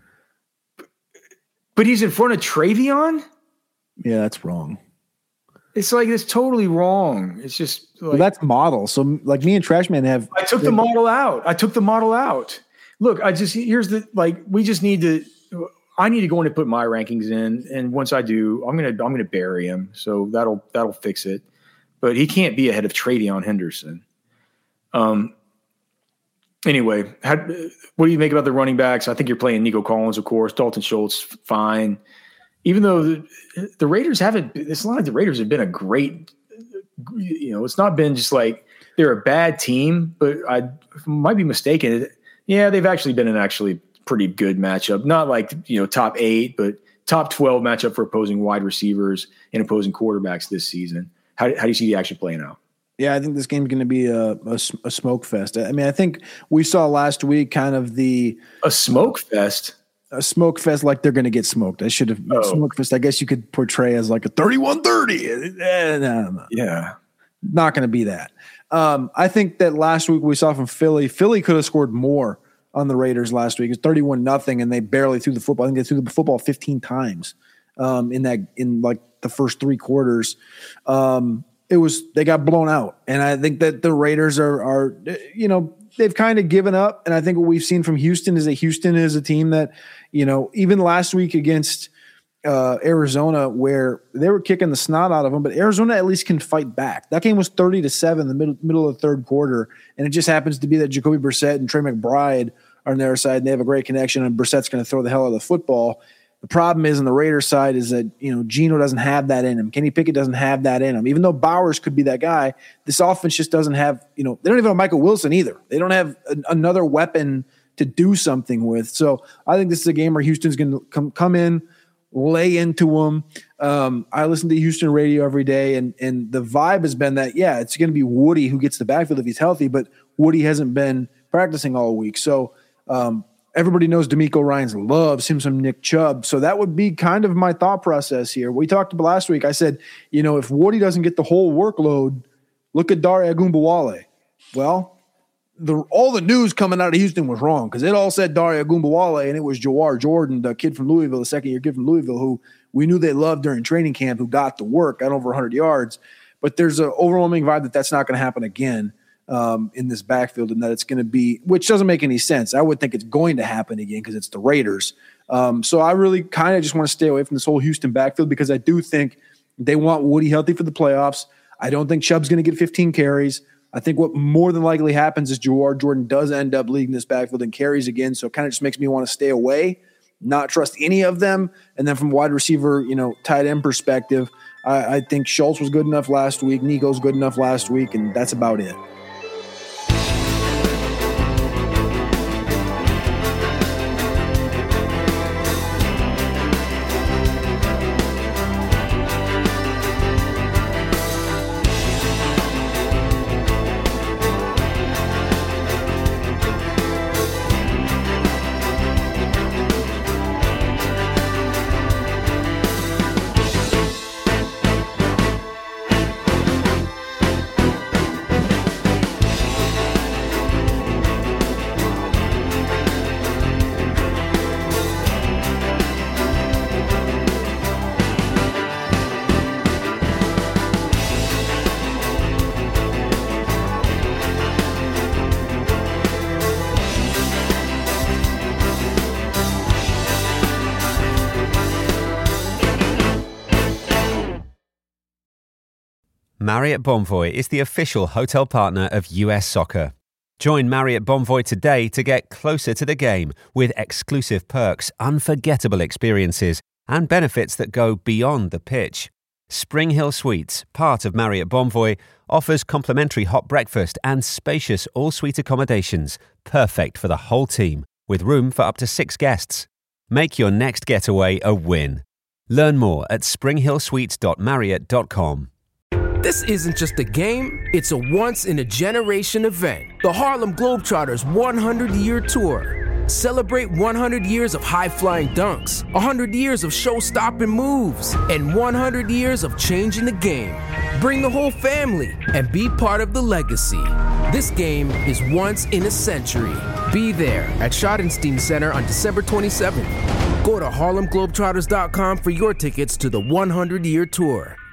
But he's in front of Travion? Yeah, that's wrong. It's like it's totally wrong. It's just like, well, that's model. So like me and Trashman have. I took the model out. I took the model out. Look, I just here's the like we just need to. I need to go in and put my rankings in, and once I do, I'm gonna I'm gonna bury him. So that'll that'll fix it. But he can't be ahead of Travion Henderson. Um. Anyway, how, what do you make about the running backs? I think you're playing Nico Collins, of course. Dalton Schultz, fine. Even though the, the Raiders haven't, it's not like the Raiders have been a great, you know, it's not been just like they're a bad team, but I might be mistaken. Yeah, they've actually been an actually pretty good matchup. Not like, you know, top eight, but top twelve matchup for opposing wide receivers and opposing quarterbacks this season. How, how do you see the action playing out? Yeah, I think this game's going to be a, a, a smoke fest. I mean, I think we saw last week kind of the a smoke fest, a smoke fest like they're going to get smoked. I should have oh. smoke fest. I guess you could portray as like a thirty-one thirty. Eh, no, no. Yeah, not going to be that. Um, I think that last week we saw from Philly. Philly could have scored more on the Raiders last week. It's thirty-one nothing, and they barely threw the football. I think they threw the football fifteen times um, in that in like the first three quarters. Um, It was they got blown out, and I think that the Raiders are are you know they've kind of given up. And I think what we've seen from Houston is that Houston is a team that you know even last week against uh, Arizona, where they were kicking the snot out of them, but Arizona at least can fight back. That game was thirty to seven in the middle middle of the third quarter, and it just happens to be that Jacoby Brissett and Trey McBride are on their side, and they have a great connection, and Brissett's going to throw the hell out of the football. The problem is on the Raiders side is that, you know, Geno doesn't have that in him. Kenny Pickett doesn't have that in him. Even though Bowers could be that guy, this offense just doesn't have, you know, they don't even have Michael Wilson either. They don't have a, another weapon to do something with. So I think this is a game where Houston's going to come come in, lay into them. Um, I listen to Houston radio every day, and and the vibe has been that, yeah, it's going to be Woody who gets the backfield if he's healthy, but Woody hasn't been practicing all week. So, um, everybody knows DeMeco Ryans loves him some Nick Chubb. So that would be kind of my thought process here. We talked about last week. I said, you know, if Woody doesn't get the whole workload, look at Dare Ogunbowale. Well, the all the news coming out of Houston was wrong because it all said Dare Ogunbowale, and it was Jawar Jordan, the kid from Louisville, the second-year kid from Louisville, who we knew they loved during training camp, who got to work, got over one hundred yards. But there's an overwhelming vibe that that's not going to happen again. Um, in this backfield, and that it's going to be, which doesn't make any sense. I would think it's going to happen again because it's the Raiders. Um, so I really kind of just want to stay away from this whole Houston backfield because I do think they want Woody healthy for the playoffs. I don't think Chubb's going to get fifteen carries. I think what more than likely happens is Jawar Jordan does end up leading this backfield and carries again. So it kind of just makes me want to stay away. not trust any of them. And then from wide receiver, you know, tight end perspective, I, I think Schultz was good enough last week. Nico's good enough last week, and that's about it. Marriott Bonvoy is the official hotel partner of U S Soccer. Join Marriott Bonvoy today to get closer to the game with exclusive perks, unforgettable experiences, and benefits that go beyond the pitch. Spring Hill Suites, part of Marriott Bonvoy, offers complimentary hot breakfast and spacious all-suite accommodations, perfect for the whole team, with room for up to six guests. Make your next getaway a win. Learn more at spring hill suites dot marriott dot com. This isn't just a game, it's a once-in-a-generation event. The Harlem Globetrotters one hundred year Tour. Celebrate one hundred years of high-flying dunks, one hundred years of show-stopping moves, and one hundred years of changing the game. Bring the whole family and be part of the legacy. This game is once in a century. Be there at Schottenstein Center on December twenty-seventh. Go to harlem globetrotters dot com for your tickets to the one hundred year Tour.